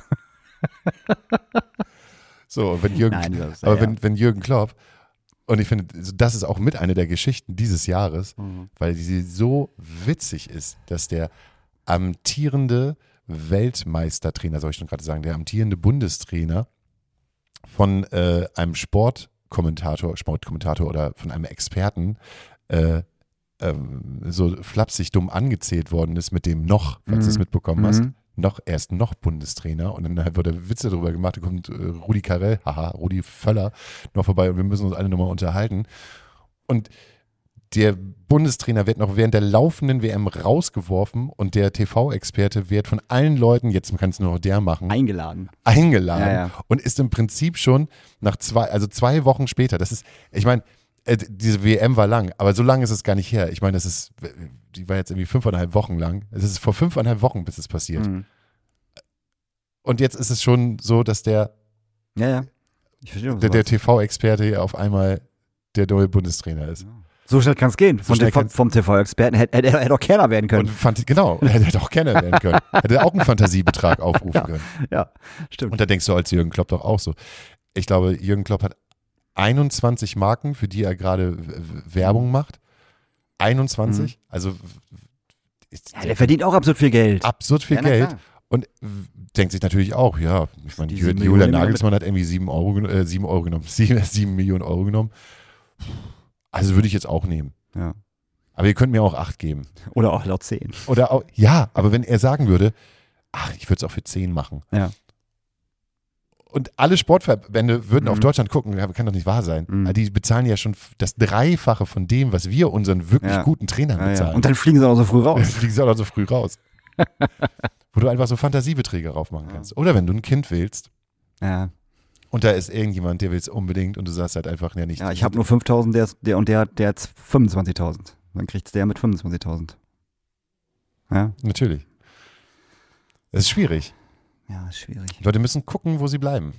So, und wenn Jürgen, Nein, das ist- aber ja. wenn, wenn Jürgen Klopp, und ich finde, das ist auch mit einer der Geschichten dieses Jahres, Mhm. weil sie so witzig ist, dass der amtierende Weltmeistertrainer, soll ich schon gerade sagen, der amtierende Bundestrainer von äh, einem Sportkommentator, Sportkommentator oder von einem Experten äh, ähm, so flapsig dumm angezählt worden ist mit dem noch, falls du es Mhm. mitbekommen hast, Mhm. noch, er ist noch Bundestrainer und dann wurde Witze darüber gemacht, da kommt äh, Rudi Carrell, haha, Rudi Völler noch vorbei und wir müssen uns alle nochmal unterhalten. Und der Bundestrainer wird noch während der laufenden W M rausgeworfen und der T V-Experte wird von allen Leuten, jetzt kann es nur noch der machen, Eingeladen. eingeladen Ja, ja. und ist im Prinzip schon nach zwei, also zwei Wochen später, das ist, ich meine, äh, diese W M war lang, aber so lange ist es gar nicht her. Ich meine, das ist, die war jetzt irgendwie fünfeinhalb Wochen lang. Es ist vor fünfeinhalb Wochen, bis es passiert. Mhm. Und jetzt ist es schon so, dass der, Ja, ja. Ich verstehe, was der, du der meinst. T V-Experte hier auf einmal der neue Bundestrainer ist. So schnell kann es gehen. Von schnell T V, kann's- vom T V-Experten hätte hätte- hätte auch keiner werden Und können. fand, genau, er hätte auch keiner werden können. Hätte auch einen Fantasiebetrag aufrufen können. Ja, stimmt. Und da denkst du als Jürgen Klopp doch auch so. Ich glaube, Jürgen Klopp hat einundzwanzig Marken, für die er gerade w- w- Werbung macht. einundzwanzig, also w- ist ja, der verdient auch absurd viel Geld. absurd viel Ja, na Geld klar. und w- denkt sich natürlich auch, ja, ich meine, Die Ju- sieben Julian Millionen Nagelsmann hat irgendwie sieben Euro, gen- äh, sieben Euro genommen, sieben, sieben Millionen Euro genommen. Also würde ich jetzt auch nehmen. Ja. Aber ihr könnt mir auch acht geben. Oder auch laut zehn. Oder auch, ja, aber wenn er sagen würde, ach, ich würde es auch für zehn machen. Ja. Und alle Sportverbände würden Mhm. auf Deutschland gucken, ja, kann doch nicht wahr sein. Mhm. Also die bezahlen ja schon f- das Dreifache von dem, was wir unseren wirklich Ja. guten Trainern Ja, ja. bezahlen. Und dann fliegen sie auch so früh Dann raus. fliegen sie auch noch so früh raus. Wo du einfach so Fantasiebeträge raufmachen kannst. Oder wenn du ein Kind willst Ja, und da ist irgendjemand, der will es unbedingt und du sagst halt einfach, ja nicht. ja ich habe nur fünftausend der, ist- der und der, der hat fünfundzwanzigtausend. Dann kriegt der mit fünfundzwanzigtausend. Ja, Natürlich. Es ist schwierig. ja, ist schwierig. Die Leute müssen gucken, wo sie bleiben.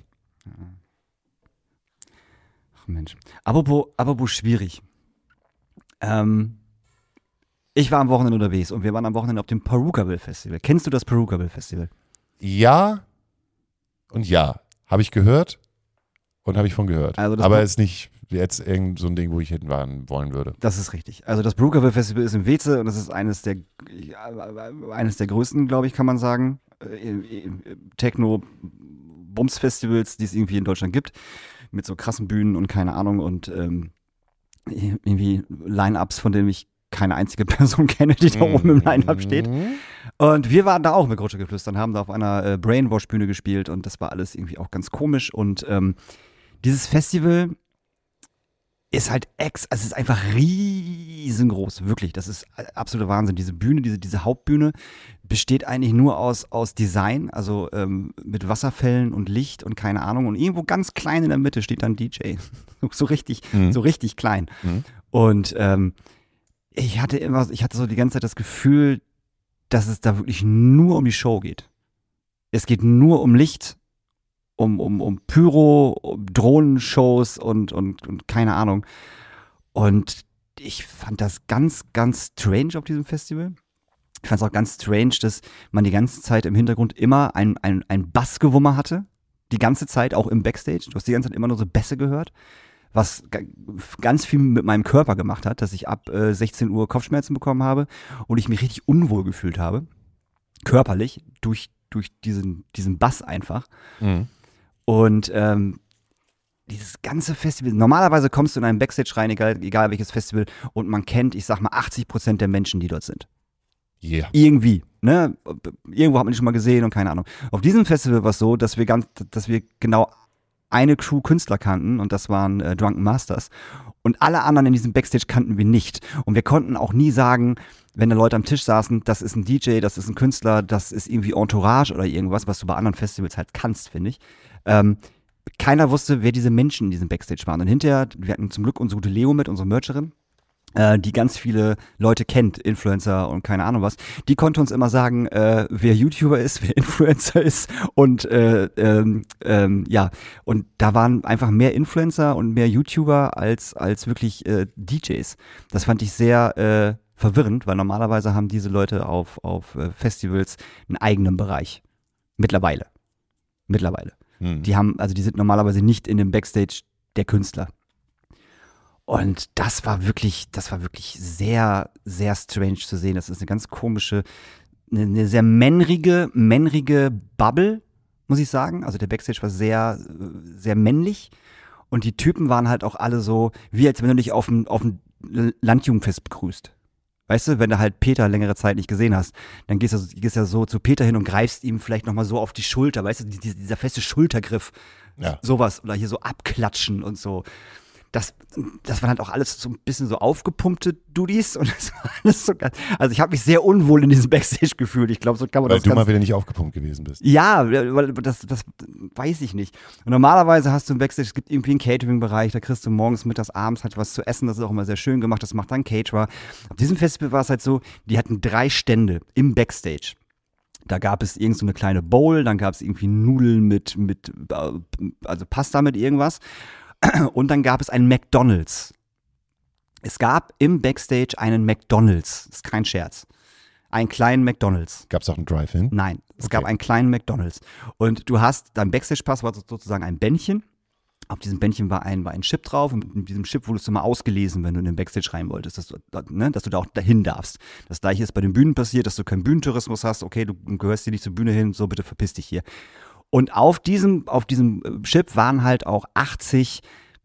Ach Mensch. Apropos, apropos schwierig. Ähm, ich war am Wochenende unterwegs und wir waren am Wochenende auf dem Perukaville Festival. Kennst du das Perukaville Festival? Ja und ja. Habe ich gehört und habe ich von gehört. Also das Aber war- ist nicht jetzt irgend so ein Ding, wo ich hin waren wollen würde. Das ist richtig. Also das Perukaville Festival ist in Weze und das ist eines der ja, eines der größten, glaube ich, kann man sagen, äh, Techno-Bums-Festivals, die es irgendwie in Deutschland gibt, mit so krassen Bühnen und keine Ahnung und ähm, irgendwie Line-Ups, von denen ich keine einzige Person kenne, die da oben im Line-Up steht. Mhm. Und wir waren da auch mit Rutschegeflüstern, haben da auf einer äh, Brainwash-Bühne gespielt und das war alles irgendwie auch ganz komisch. Und ähm, dieses Festival ist halt ex, also es ist einfach riesengroß, wirklich. Das ist äh, absoluter Wahnsinn. Diese Bühne, diese, diese Hauptbühne besteht eigentlich nur aus, aus Design, also ähm, mit Wasserfällen und Licht und keine Ahnung. Und irgendwo ganz klein in der Mitte steht dann D J. so, so richtig, Mhm. so richtig klein. Mhm. Und ähm, ich hatte immer, ich hatte so die ganze Zeit das Gefühl, dass es da wirklich nur um die Show geht. Es geht nur um Licht, um, um, um Pyro, um Drohnenshows und, und, und keine Ahnung. Und ich fand das ganz, ganz strange auf diesem Festival. Ich fand es auch ganz strange, dass man die ganze Zeit im Hintergrund immer ein, ein, ein Bassgewummer hatte. Die ganze Zeit, auch im Backstage. Du hast die ganze Zeit immer nur so Bässe gehört. Was ga- ganz viel mit meinem Körper gemacht hat, dass ich ab äh, sechzehn Uhr Kopfschmerzen bekommen habe und ich mich richtig unwohl gefühlt habe. Körperlich, durch, durch diesen, diesen Bass einfach. Mhm. Und ähm, dieses ganze Festival, normalerweise kommst du in einen Backstage rein, egal, egal welches Festival, und man kennt, ich sag mal, achtzig Prozent der Menschen, die dort sind. Yeah. Irgendwie, ne? Irgendwo hat man die schon mal gesehen und keine Ahnung. Auf diesem Festival war es so, dass wir ganz, dass wir genau eine Crew Künstler kannten und das waren äh, Drunken Masters. Und alle anderen in diesem Backstage kannten wir nicht. Und wir konnten auch nie sagen, wenn da Leute am Tisch saßen, das ist ein D J, das ist ein Künstler, das ist irgendwie Entourage oder irgendwas, was du bei anderen Festivals halt kannst, finde ich. Ähm, keiner wusste, wer diese Menschen in diesem Backstage waren. Und hinterher, wir hatten zum Glück unsere gute Leo mit, unsere Mercherin, äh, die ganz viele Leute kennt, Influencer und keine Ahnung was, die konnte uns immer sagen, äh, wer YouTuber ist, wer Influencer ist und äh, ähm, ähm, ja, und da waren einfach mehr Influencer und mehr YouTuber als, als wirklich äh, D Js. Das fand ich sehr äh, verwirrend, weil normalerweise haben diese Leute auf, auf äh, Festivals einen eigenen Bereich. Mittlerweile. Mittlerweile. Hm. Die haben, also die sind normalerweise nicht in dem Backstage der Künstler. Und das war wirklich, das war wirklich sehr, sehr strange zu sehen. Das ist eine ganz komische, eine, eine sehr männrige, männrige Bubble, muss ich sagen. Also der Backstage war sehr, sehr männlich. Und die Typen waren halt auch alle so, wie als wenn du dich auf dem, auf dem Landjugendfest begrüßt. Weißt du, wenn du halt Peter längere Zeit nicht gesehen hast, dann gehst du, gehst ja so zu Peter hin und greifst ihm vielleicht nochmal so auf die Schulter, weißt du, dieser, dieser feste Schultergriff, Ja. sowas, oder hier so abklatschen und so. Das, das waren halt auch alles so ein bisschen so aufgepumpte Dudis und das war alles so ganz, also ich habe mich sehr unwohl in diesem Backstage gefühlt. Ich glaube, so kann man Weil das du ganz, mal wieder nicht aufgepumpt gewesen bist. ja, weil das, das weiß ich nicht. Und normalerweise hast du im Backstage, es gibt irgendwie einen Catering-Bereich, da kriegst du morgens, mittags, abends halt was zu essen, das ist auch immer sehr schön gemacht, das macht dann Caterer. Auf diesem Festival war es halt so, die hatten drei Stände im Backstage. Da gab es irgend so eine kleine Bowl, dann gab es irgendwie Nudeln mit, mit, also Pasta mit irgendwas. Und dann gab es einen McDonald's. Es gab im Backstage einen McDonald's, das ist kein Scherz. Einen kleinen McDonald's. Gab es auch einen Drive-In? Nein, es Okay. gab einen kleinen McDonald's. Und du hast, dein Backstage-Pass war sozusagen ein Bändchen. Auf diesem Bändchen war ein, war ein Chip drauf und mit diesem Chip wurdest du mal ausgelesen, wenn du in den Backstage rein wolltest, dass du, ne, dass du da auch dahin darfst. Das gleiche ist bei den Bühnen passiert, dass du keinen Bühnentourismus hast. Okay, du gehörst hier nicht zur Bühne hin, so bitte verpiss dich hier. Und auf diesem, auf diesem Chip waren halt auch achtzig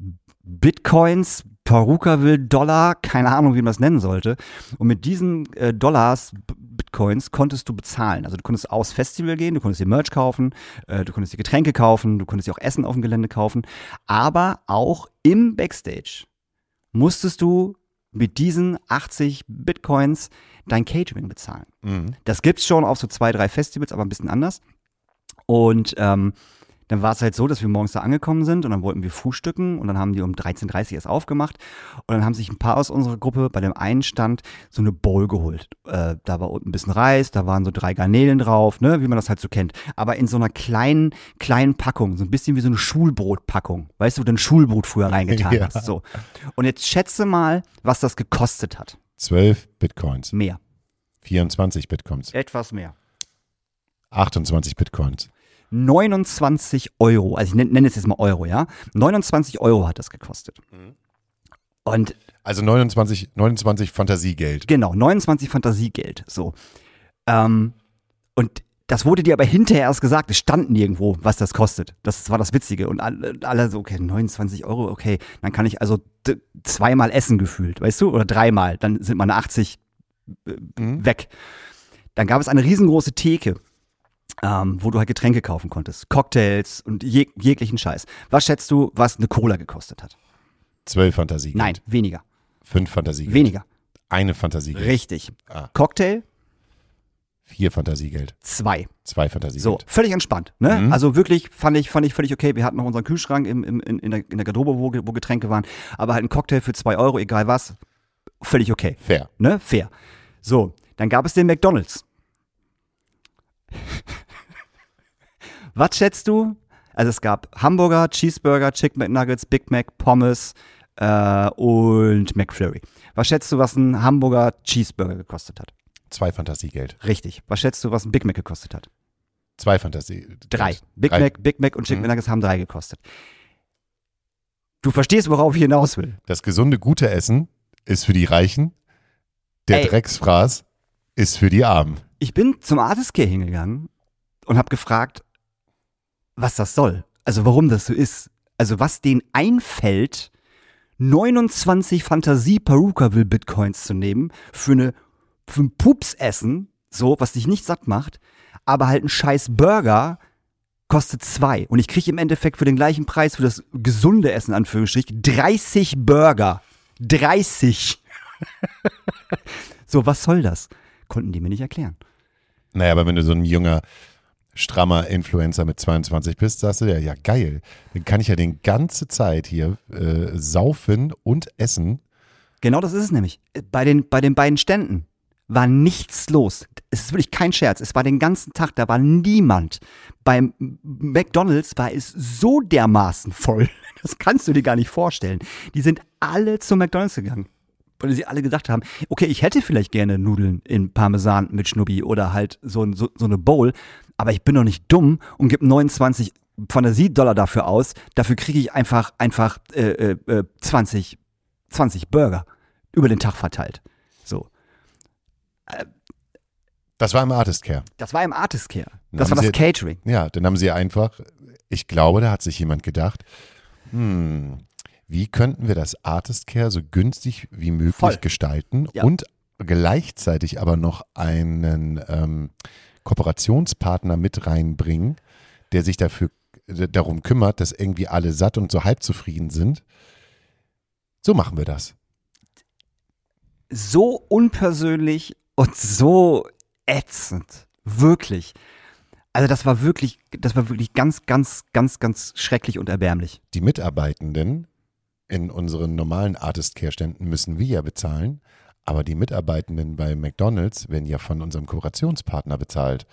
Bitcoins, Perukaville, Dollar, keine Ahnung, wie man das nennen sollte. Und mit diesen äh, Dollars, B- Bitcoins, konntest du bezahlen. Also du konntest aufs Festival gehen, du konntest dir Merch kaufen, äh, du konntest dir Getränke kaufen, du konntest dir auch Essen auf dem Gelände kaufen. Aber auch im Backstage musstest du mit diesen achtzig Bitcoins dein Catering bezahlen. Mhm. Das gibt's schon auf so zwei, drei Festivals, aber ein bisschen anders. Und ähm, dann war es halt so, dass wir morgens da angekommen sind und dann wollten wir frühstücken und dann haben die um dreizehn Uhr dreißig erst aufgemacht und dann haben sich ein paar aus unserer Gruppe bei dem einen Stand so eine Bowl geholt. Äh, da war unten ein bisschen Reis, da waren so drei Garnelen drauf, ne, wie man das halt so kennt. Aber in so einer kleinen, kleinen Packung, so ein bisschen wie so eine Schulbrotpackung. Weißt du, wo du ein Schulbrot früher reingetan Ja. hast. So. Und jetzt schätze mal, was das gekostet hat. zwölf Bitcoins. Mehr. vierundzwanzig Bitcoins. Etwas mehr. achtundzwanzig Bitcoins. neunundzwanzig Euro, also ich nenne nenn es jetzt mal Euro, ja? neunundzwanzig Euro hat das gekostet. Und Also neunundzwanzig, neunundzwanzig Fantasiegeld. genau, neunundzwanzig Fantasiegeld, so. Ähm, und das wurde dir aber hinterher erst gesagt, es stand nirgendwo, was das kostet. Das war das Witzige. Und alle, alle so, okay, neunundzwanzig Euro, okay, dann kann ich also d- zweimal essen gefühlt, weißt du? Oder dreimal, dann sind meine achtzig äh, Mhm. weg. Dann gab es eine riesengroße Theke. Ähm, wo du halt Getränke kaufen konntest. Cocktails und jeg jeglichen Scheiß. Was schätzt du, was eine Cola gekostet hat? zwölf Fantasiegeld. Nein, weniger. fünf Fantasiegeld. Weniger. Eine Fantasiegeld. Richtig. Ah. Cocktail, vier Fantasiegeld. zwei. zwei So, Fantasiegeld. völlig entspannt. Ne? Mhm. Also wirklich, fand ich, fand ich völlig okay. Wir hatten noch unseren Kühlschrank im, im, in, in, der, in der Garderobe, wo, wo Getränke waren. Aber halt ein Cocktail für zwei Euro, egal was, völlig okay. Fair. Ne? Fair. So, dann gab es den McDonald's. Was schätzt du? Also es gab Hamburger, Cheeseburger, Chicken McNuggets, Big Mac, Pommes äh, und McFlurry. Was schätzt du, was ein Hamburger Cheeseburger gekostet hat? Zwei Fantasiegeld. Richtig. Was schätzt du, was ein Big Mac gekostet hat? Zwei Fantasiegeld. Drei. Big Drei. Mac, Big Mac und Chicken Mhm. McNuggets haben drei gekostet. Du verstehst, worauf ich hinaus will. Das gesunde, gute Essen ist für die Reichen. Der Ey. Drecksfraß ist für die Armen. Ich bin zum Artist-Care hingegangen und habe gefragt, was das soll. Also warum das so ist. Also was denen einfällt, neunundzwanzig Fantasie-Perukaville-Bitcoins zu nehmen für, eine, für ein Pupsessen, so, was dich nicht satt macht, aber halt ein scheiß Burger kostet zwei. Und ich kriege im Endeffekt für den gleichen Preis, für das gesunde Essen, in Anführungsstrichen, dreißig Burger. dreißig. So, was soll das? Konnten die mir nicht erklären. Naja, aber wenn du so ein junger, strammer Influencer mit zweiundzwanzig bist, sagst du ja, ja geil, dann kann ich ja die ganze Zeit hier äh, saufen und essen. Genau das ist es nämlich. Bei den, bei den beiden Ständen war nichts los. Es ist wirklich kein Scherz. Es war den ganzen Tag, da war niemand. Beim McDonald's war es so dermaßen voll. Das kannst du dir gar nicht vorstellen. Die sind alle zum McDonald's gegangen. Weil sie alle gesagt haben, okay, ich hätte vielleicht gerne Nudeln in Parmesan mit Schnubbi oder halt so, so, so eine Bowl, aber ich bin doch nicht dumm und gebe neunundzwanzig Fantasie-Dollar dafür aus. Dafür kriege ich einfach, einfach äh, äh, zwanzig, zwanzig Burger über den Tag verteilt. So. Das war im Artist Care. Das war im Artist Care. Dann Das war haben das sie- Catering. Ja, dann haben sie einfach, ich glaube, da hat sich jemand gedacht, hm, wie könnten wir das Artist Care so günstig wie möglich Voll. gestalten Ja. und gleichzeitig aber noch einen ähm, Kooperationspartner mit reinbringen, der sich dafür d- darum kümmert, dass irgendwie alle satt und so halb zufrieden sind. So machen wir das. So unpersönlich und so ätzend. Wirklich. Also das war wirklich, das war wirklich ganz, ganz, ganz, ganz schrecklich und erbärmlich. Die Mitarbeitenden in unseren normalen Artist Care Ständen müssen wir ja bezahlen, aber die Mitarbeitenden bei McDonald's werden ja von unserem Kooperationspartner bezahlt.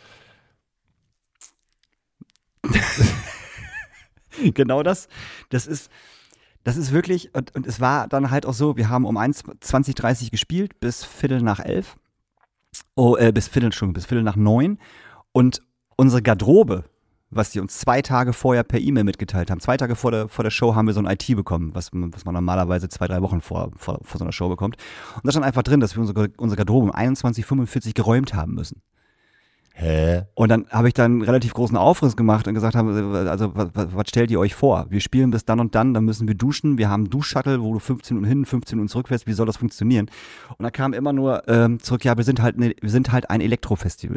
Genau das. Das ist, das ist wirklich, und, und es war dann halt auch so, wir haben um zwanzig Uhr dreißig gespielt bis Viertel nach elf. Oh, äh, bis Viertel, Entschuldigung, bis Viertel nach neun. Und unsere Garderobe, was die uns zwei Tage vorher per E-Mail mitgeteilt haben, zwei Tage vor der, vor der Show haben wir so ein I T bekommen, was, man- was man normalerweise zwei, drei Wochen vor, vor, vor so einer Show bekommt. Und da stand einfach drin, dass wir unsere, unsere Garderobe um einundzwanzig Uhr fünfundvierzig geräumt haben müssen. Hä? Und dann habe ich dann einen relativ großen Aufriss gemacht und gesagt, haben, also was, was stellt ihr euch vor? Wir spielen bis dann und dann, dann müssen wir duschen, wir haben einen Duschshuttle, wo du fünfzehn Minuten hin, fünfzehn Minuten zurück fährst, wie soll das funktionieren? Und da kam immer nur ähm, zurück, ja, wir sind halt ne, wir sind halt ein Elektrofestival.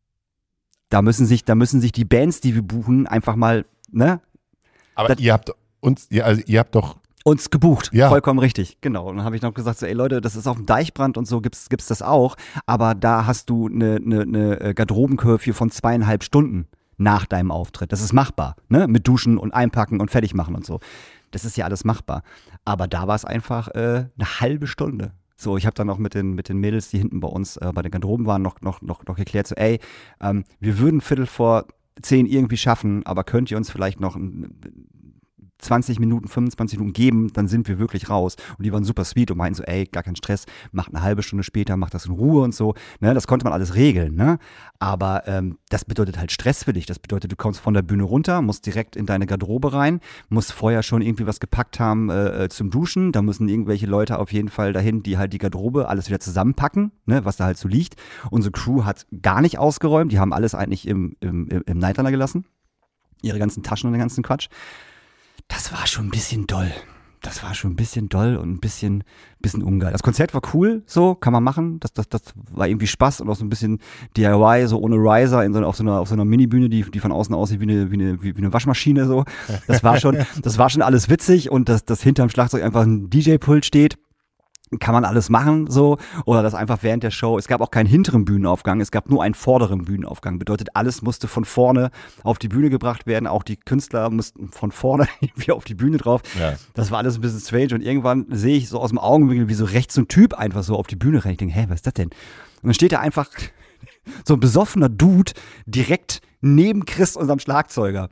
Da müssen sich, da müssen sich die Bands, die wir buchen, einfach mal, ne, Aber Das- ihr habt uns, ihr, also ihr habt doch, uns gebucht. Ja. Vollkommen richtig, genau. Und dann habe ich noch gesagt, so, ey Leute, das ist auf dem Deichbrand und so gibt's gibt's das auch, aber da hast du eine ne, ne Garderobencurfew von zweieinhalb Stunden nach deinem Auftritt. Das ist machbar, ne? Mit Duschen und Einpacken und fertig machen und so. Das ist ja alles machbar. Aber da war es einfach äh, eine halbe Stunde. So, ich habe dann noch mit den, mit den Mädels, die hinten bei uns äh, bei den Garderoben waren, noch, noch, noch, noch geklärt, so, ey, ähm, wir würden Viertel vor zehn irgendwie schaffen, aber könnt ihr uns vielleicht noch ein, zwanzig Minuten, fünfundzwanzig Minuten geben, dann sind wir wirklich raus. Und die waren super sweet und meinten so, ey, gar kein Stress, macht eine halbe Stunde später, macht das in Ruhe und so. Ne, das konnte man alles regeln, ne? Aber ähm, das bedeutet halt Stress für dich. Das bedeutet, du kommst von der Bühne runter, musst direkt in deine Garderobe rein, musst vorher schon irgendwie was gepackt haben äh, zum Duschen. Da müssen irgendwelche Leute auf jeden Fall dahin, die halt die Garderobe alles wieder zusammenpacken, ne, was da halt so liegt. Unsere Crew hat gar nicht ausgeräumt, die haben alles eigentlich im, im, im Nightliner gelassen. Ihre ganzen Taschen und den ganzen Quatsch. Das war schon ein bisschen doll. Das war schon ein bisschen doll und ein bisschen, bisschen ungeil. Das Konzert war cool, so, kann man machen. Das, das, das war irgendwie Spaß und auch so ein bisschen D I Y, so ohne Riser, in so, auf so einer, auf so einer Minibühne, die, die von außen aussieht wie eine, wie eine, wie, wie eine Waschmaschine, so. Das war schon, das war schon alles witzig und dass, dass hinterm Schlagzeug einfach ein D J-Pult steht. Kann man alles machen, so, oder das einfach während der Show, es gab auch keinen hinteren Bühnenaufgang, es gab nur einen vorderen Bühnenaufgang, bedeutet, alles musste von vorne auf die Bühne gebracht werden, auch die Künstler mussten von vorne irgendwie auf die Bühne drauf, Ja. das war alles ein bisschen strange und irgendwann sehe ich so aus dem Augenwinkel, wie so rechts so ein Typ einfach so auf die Bühne rennt, ich denke, hä, was ist das denn? Und dann steht da einfach so ein besoffener Dude direkt neben Chris, unserem Schlagzeuger.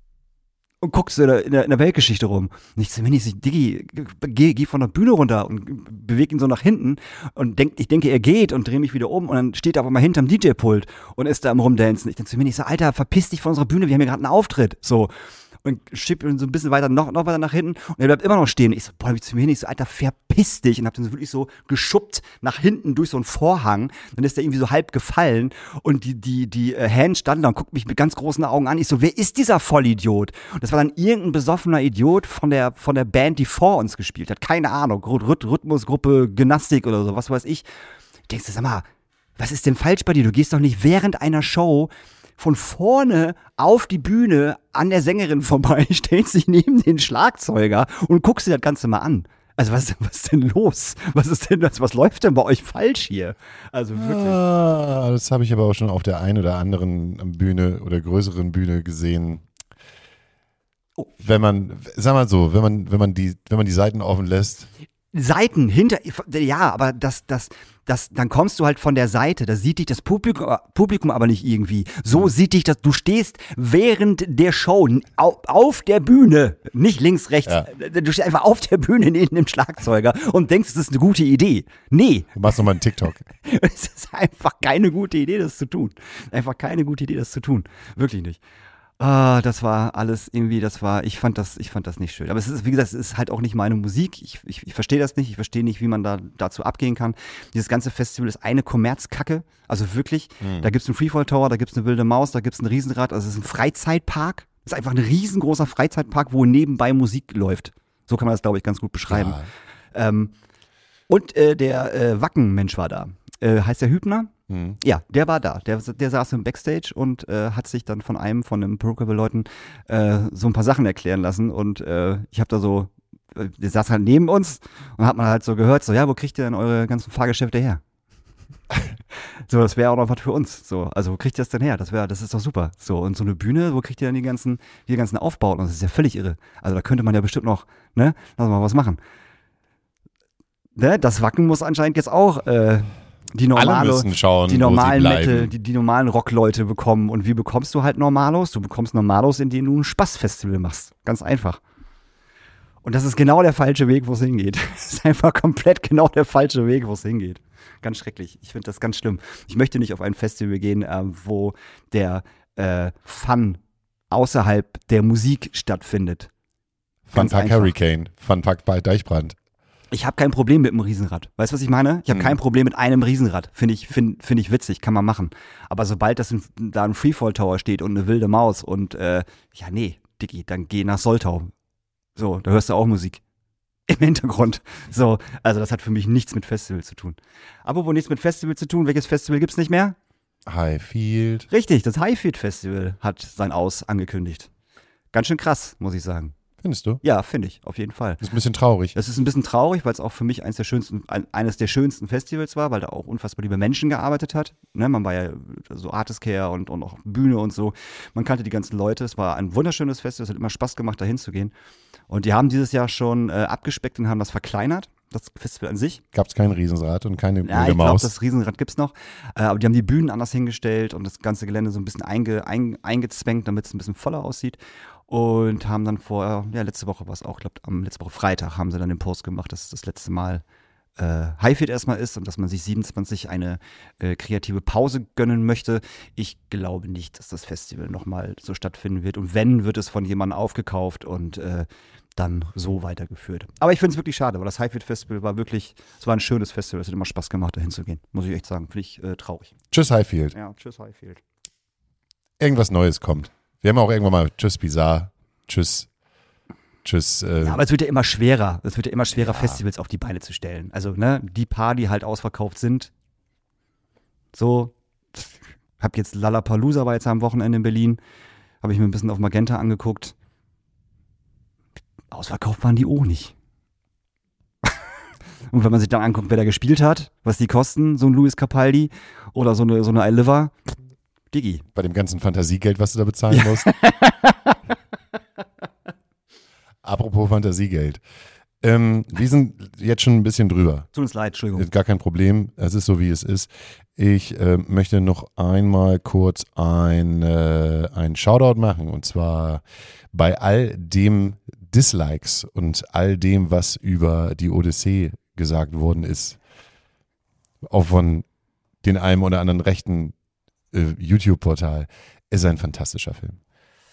Und guckst du in der, in der, in der Weltgeschichte rum. Und ich zumindest, ich, Diggi, geh, geh von der Bühne runter und beweg ihn so nach hinten und denk, ich denke, er geht und drehe mich wieder um und dann steht er aber mal hinterm D J-Pult und ist da am Rumdancen. Ich denke zumindest so, Alter, verpiss dich von unserer Bühne, wir haben hier gerade einen Auftritt. So. und schieb ihn so ein bisschen weiter, noch, noch weiter nach hinten und er bleibt immer noch stehen. Ich so, boah, hab ich zu mir hin, ich so, Alter, verpiss dich und hab den so wirklich so geschubbt nach hinten durch so einen Vorhang. Dann ist der irgendwie so halb gefallen und die, die, die äh, Hand stand da und guckt mich mit ganz großen Augen an. Ich so, wer ist dieser Vollidiot? Und das war dann irgendein besoffener Idiot von der, von der Band, die vor uns gespielt hat. Keine Ahnung, Rhyth- Rhythmusgruppe, Gymnastik oder so, was weiß ich. Denkst du, sag mal, was ist denn falsch bei dir? Du gehst doch nicht während einer Show von vorne auf die Bühne an der Sängerin vorbei, stellst dich neben den Schlagzeuger und guckst dir das Ganze mal an. Also was, was ist denn los? Was ist denn das? Was läuft denn bei euch falsch hier? Also wirklich. Ah, das habe ich aber auch schon auf der einen oder anderen Bühne oder größeren Bühne gesehen. Oh. Wenn man, sag mal so, wenn man, wenn man die, wenn man die Seiten offen lässt. Seiten hinter, ja, aber das, das, das, dann kommst du halt von der Seite, da sieht dich das Publikum, Publikum aber nicht irgendwie. So sieht dich das, du stehst während der Show auf, auf der Bühne, nicht links, rechts, Ja. du stehst einfach auf der Bühne neben dem Schlagzeuger und denkst, es ist eine gute Idee. Nee, Du machst nochmal einen TikTok. es ist einfach keine gute Idee, das zu tun. Einfach keine gute Idee, das zu tun. Wirklich nicht. Ah, das war alles irgendwie, das war, ich fand das, ich fand das nicht schön. Aber es ist, wie gesagt, es ist halt auch nicht meine Musik. Ich, ich, ich verstehe das nicht. Ich verstehe nicht, wie man da dazu abgehen kann. Dieses ganze Festival ist eine Kommerzkacke. Also wirklich, Mhm. da gibt's einen Freefall Tower, da gibt's eine wilde Maus, da gibt's ein Riesenrad. Also es ist ein Freizeitpark. Es ist einfach ein riesengroßer Freizeitpark, wo nebenbei Musik läuft. So kann man das, glaube ich, ganz gut beschreiben. Ja. Ähm, und äh, der äh, Wacken-Mensch war da. Äh, heißt der Hübner? Mhm. Ja, der war da. Der, der saß im Backstage und äh, hat sich dann von einem von den Perukable-Leuten äh, so ein paar Sachen erklären lassen. Und äh, ich habe da so, äh, der saß halt neben uns und hat man halt so gehört, so, ja, wo kriegt ihr denn eure ganzen Fahrgeschäfte her? So, das wäre auch noch was für uns. So, also wo kriegt ihr das denn her? Das wäre, das ist doch super. So, und so eine Bühne, wo kriegt ihr dann die ganzen, die ganzen Aufbauten? Das ist ja völlig irre. Also da könnte man ja bestimmt noch, ne, lass mal was machen. Ne, das Wacken muss anscheinend jetzt auch äh, die normale, Alle müssen schauen, die wo normalen sie Metal, bleiben. die, die normalen Rockleute bekommen. Und wie bekommst du halt Normalos? Du bekommst Normalos, indem du ein Spaßfestival machst. Ganz einfach. Und das ist genau der falsche Weg, wo es hingeht. Das ist einfach komplett genau der falsche Weg, wo es hingeht. Ganz schrecklich. Ich finde das ganz schlimm. Ich möchte nicht auf ein Festival gehen, äh, wo der äh, Fun außerhalb der Musik stattfindet. Ganz Funpark einfach. Hurricane, Funpark bei Deichbrand. Ich habe kein Problem mit einem Riesenrad. Weißt du, was ich meine? Ich habe Mhm. kein Problem mit einem Riesenrad. Finde ich, find, find ich witzig, kann man machen. Aber sobald das in, da ein Freefall Tower steht und eine wilde Maus und äh, ja, nee, Dicky, dann geh nach Soltau. So, da hörst du auch Musik. Im Hintergrund. So, also das hat für mich nichts mit Festival zu tun. Aber wo nichts mit Festival zu tun, welches Festival gibt's nicht mehr? Highfield. Richtig, das Highfield Festival hat sein Aus angekündigt. Ganz schön krass, muss ich sagen. Findest du? Ja, finde ich, auf jeden Fall. Das ist ein bisschen traurig. Das ist ein bisschen traurig, weil es auch für mich eines der schönsten, ein, eines der schönsten Festivals war, weil da auch unfassbar liebe Menschen gearbeitet hat. Ne, man war ja so Artist Care und, und auch Bühne und so. Man kannte die ganzen Leute. Es war ein wunderschönes Festival. Es hat immer Spaß gemacht, da hinzugehen. Und die haben dieses Jahr schon äh, abgespeckt und haben das verkleinert. Das Festival an sich. Gab es kein Riesenrad und keine Ja, wilde ich glaube, Maus. das Riesenrad gibt's noch. Äh, aber die haben die Bühnen anders hingestellt und das ganze Gelände so ein bisschen einge, ein, eingezwängt, damit es ein bisschen voller aussieht. Und haben dann vor, ja, letzte Woche war es auch, ich glaube, am letzte Woche Freitag haben sie dann den Post gemacht, dass es das letzte Mal äh, Highfield erstmal ist und dass man sich siebenundzwanzig eine äh, kreative Pause gönnen möchte. Ich glaube nicht, dass das Festival nochmal so stattfinden wird. Und wenn, wird es von jemandem aufgekauft und äh, dann so weitergeführt. Aber ich finde es wirklich schade, weil das Highfield Festival war wirklich, es war ein schönes Festival, es hat immer Spaß gemacht, da hinzugehen. Muss ich echt sagen, finde ich äh, traurig. Tschüss Highfield. Ja, tschüss Highfield. Irgendwas Neues kommt. Wir haben auch irgendwann mal Tschüss Bizarre. Tschüss. Tschüss. Äh, Ja, aber es wird ja immer schwerer. Es wird ja immer schwerer, Festivals auf die Beine zu stellen. Also, ne, die paar, die halt ausverkauft sind. So, hab jetzt Lollapalooza war jetzt am Wochenende in Berlin. Habe ich mir ein bisschen auf Magenta angeguckt. Ausverkauft waren die auch nicht. Und wenn man sich dann anguckt, wer da gespielt hat, was die kosten, so ein Luis Capaldi oder so eine, so eine iLiver, Diggi. bei dem ganzen Fantasiegeld, was du da bezahlen musst. Apropos Fantasiegeld. Ähm, wir sind jetzt schon ein bisschen drüber. Tut uns leid, Entschuldigung. Gar kein Problem. Es ist so, wie es ist. Ich äh, möchte noch einmal kurz ein, äh, ein Shoutout machen. Und zwar bei all dem Dislikes und all dem, was über die Odyssee gesagt worden ist. Auch von den einem oder anderen rechten äh, YouTube-Portal. Ist ein fantastischer Film.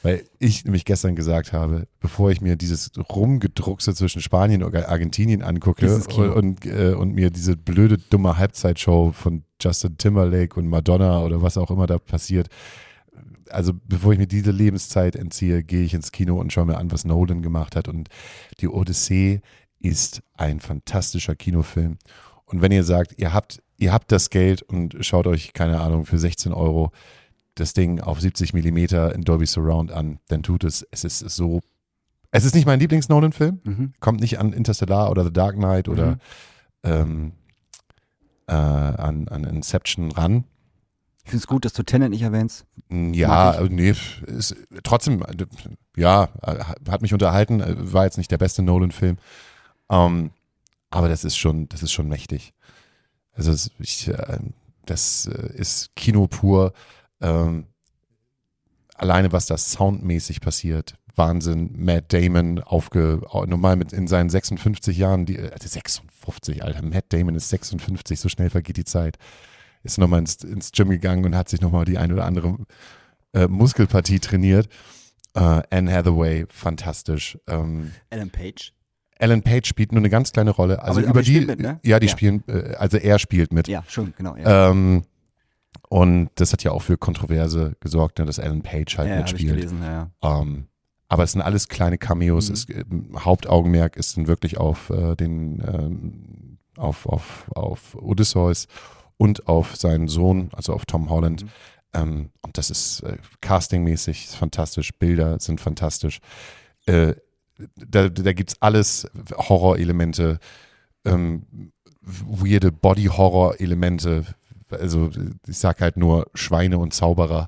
Weil ich nämlich gestern gesagt habe, bevor ich mir dieses Rumgedruckse zwischen Spanien und Argentinien angucke Dieses Kino. und, und, äh, und mir diese blöde, dumme Halbzeitshow von Justin Timberlake und Madonna oder was auch immer da passiert, also bevor ich mir diese Lebenszeit entziehe, gehe ich ins Kino und schaue mir an, was Nolan gemacht hat. Und die Odyssee ist ein fantastischer Kinofilm. Und wenn ihr sagt, ihr habt, ihr habt das Geld und schaut euch, keine Ahnung, für sechzehn Euro das Ding auf siebzig Millimeter in Dolby Surround an, dann tut es. Es ist so, es ist nicht mein Lieblings-Nolan-Film, Mhm. kommt nicht an Interstellar oder The Dark Knight oder Mhm. ähm, äh, an, an Inception ran. Ich finde es gut, dass du Tenet nicht erwähnst. Ja, nee, ist, trotzdem, äh, ja, äh, hat mich unterhalten, äh, war jetzt nicht der beste Nolan-Film, ähm, aber das ist schon, das ist schon mächtig. Also es, ich, äh, das äh, ist Kino pur. Ähm, alleine was da soundmäßig passiert, Wahnsinn. Matt Damon aufge, normal mit in seinen sechsundfünfzig Jahren, die, äh, sechsundfünfzig, Alter, Matt Damon ist sechsundfünfzig, so schnell vergeht die Zeit. Ist nochmal ins, ins Gym gegangen und hat sich nochmal die eine oder andere äh, Muskelpartie trainiert. Äh, Anne Hathaway, fantastisch. Ähm, Ellen Page. Alan Page spielt nur eine ganz kleine Rolle. Also Aber- über aber die die, spielt mit, ne? ja, die Ja. spielen, äh, also er spielt mit. Ja, schon, genau. Ja, Ähm, und das hat ja auch für Kontroverse gesorgt, ne, dass Alan Page halt ja habe ich mitspielt. gelesen. Ja, ja. Ähm, aber es sind alles kleine Cameos. Mhm. Es, äh, Hauptaugenmerk ist dann wirklich auf äh, den ähm, auf, auf, auf Odysseus und auf seinen Sohn, also auf Tom Holland. Mhm. Ähm, und das ist äh, castingmäßig ist fantastisch, Bilder sind fantastisch. Äh, da da gibt es alles, Horrorelemente, ähm, weirde Body-Horror-Elemente. Also ich sag halt nur Schweine und Zauberer.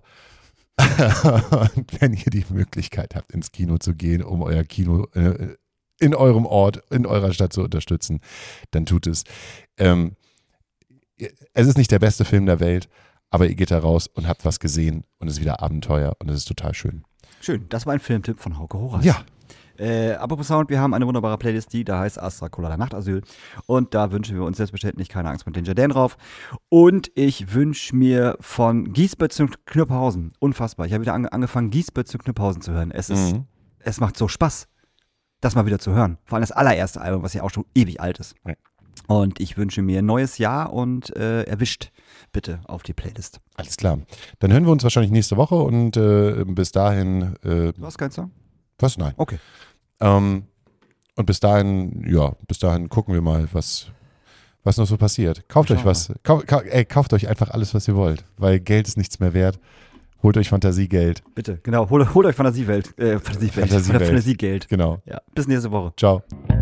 Und wenn ihr die Möglichkeit habt, ins Kino zu gehen, um euer Kino äh, in eurem Ort, in eurer Stadt zu unterstützen, dann tut es. Ähm, es ist nicht der beste Film der Welt, aber ihr geht da raus und habt was gesehen und es ist wieder Abenteuer und es ist total schön. Schön, das war ein Filmtipp von Hauke Horace. Ja, Äh, apropos Sound, wir haben eine wunderbare Playlist, die da heißt Astra Colada Nachtasyl. Und da wünschen wir uns selbstverständlich keine Angst mit den Jardin drauf. Und ich wünsche mir von Giesbert zu Knüpphausen, unfassbar. Ich habe wieder ange angefangen, Giesbert zu Knüpphausen zu hören. Es ist, Mhm. es macht so Spaß, das mal wieder zu hören. Vor allem das allererste Album, was ja auch schon ewig alt ist. Ja. Und ich wünsche mir ein neues Jahr und äh, erwischt bitte auf die Playlist. Alles klar. Dann hören wir uns wahrscheinlich nächste Woche und äh, bis dahin, äh, Du hast keinen Song? was? Nein. Okay. Ähm, und bis dahin, ja, bis dahin gucken wir mal, was, was noch so passiert. Kauft Schauen euch was. Kau, kau, ey, kauft euch einfach alles, was ihr wollt, weil Geld ist nichts mehr wert. Holt euch Fantasiegeld. Bitte, genau. Holt, holt euch Fantasiewelt. Äh, Fantasiewelt. Fantasiewelt. Fantasiegeld. Genau. Ja. Bis nächste Woche. Ciao.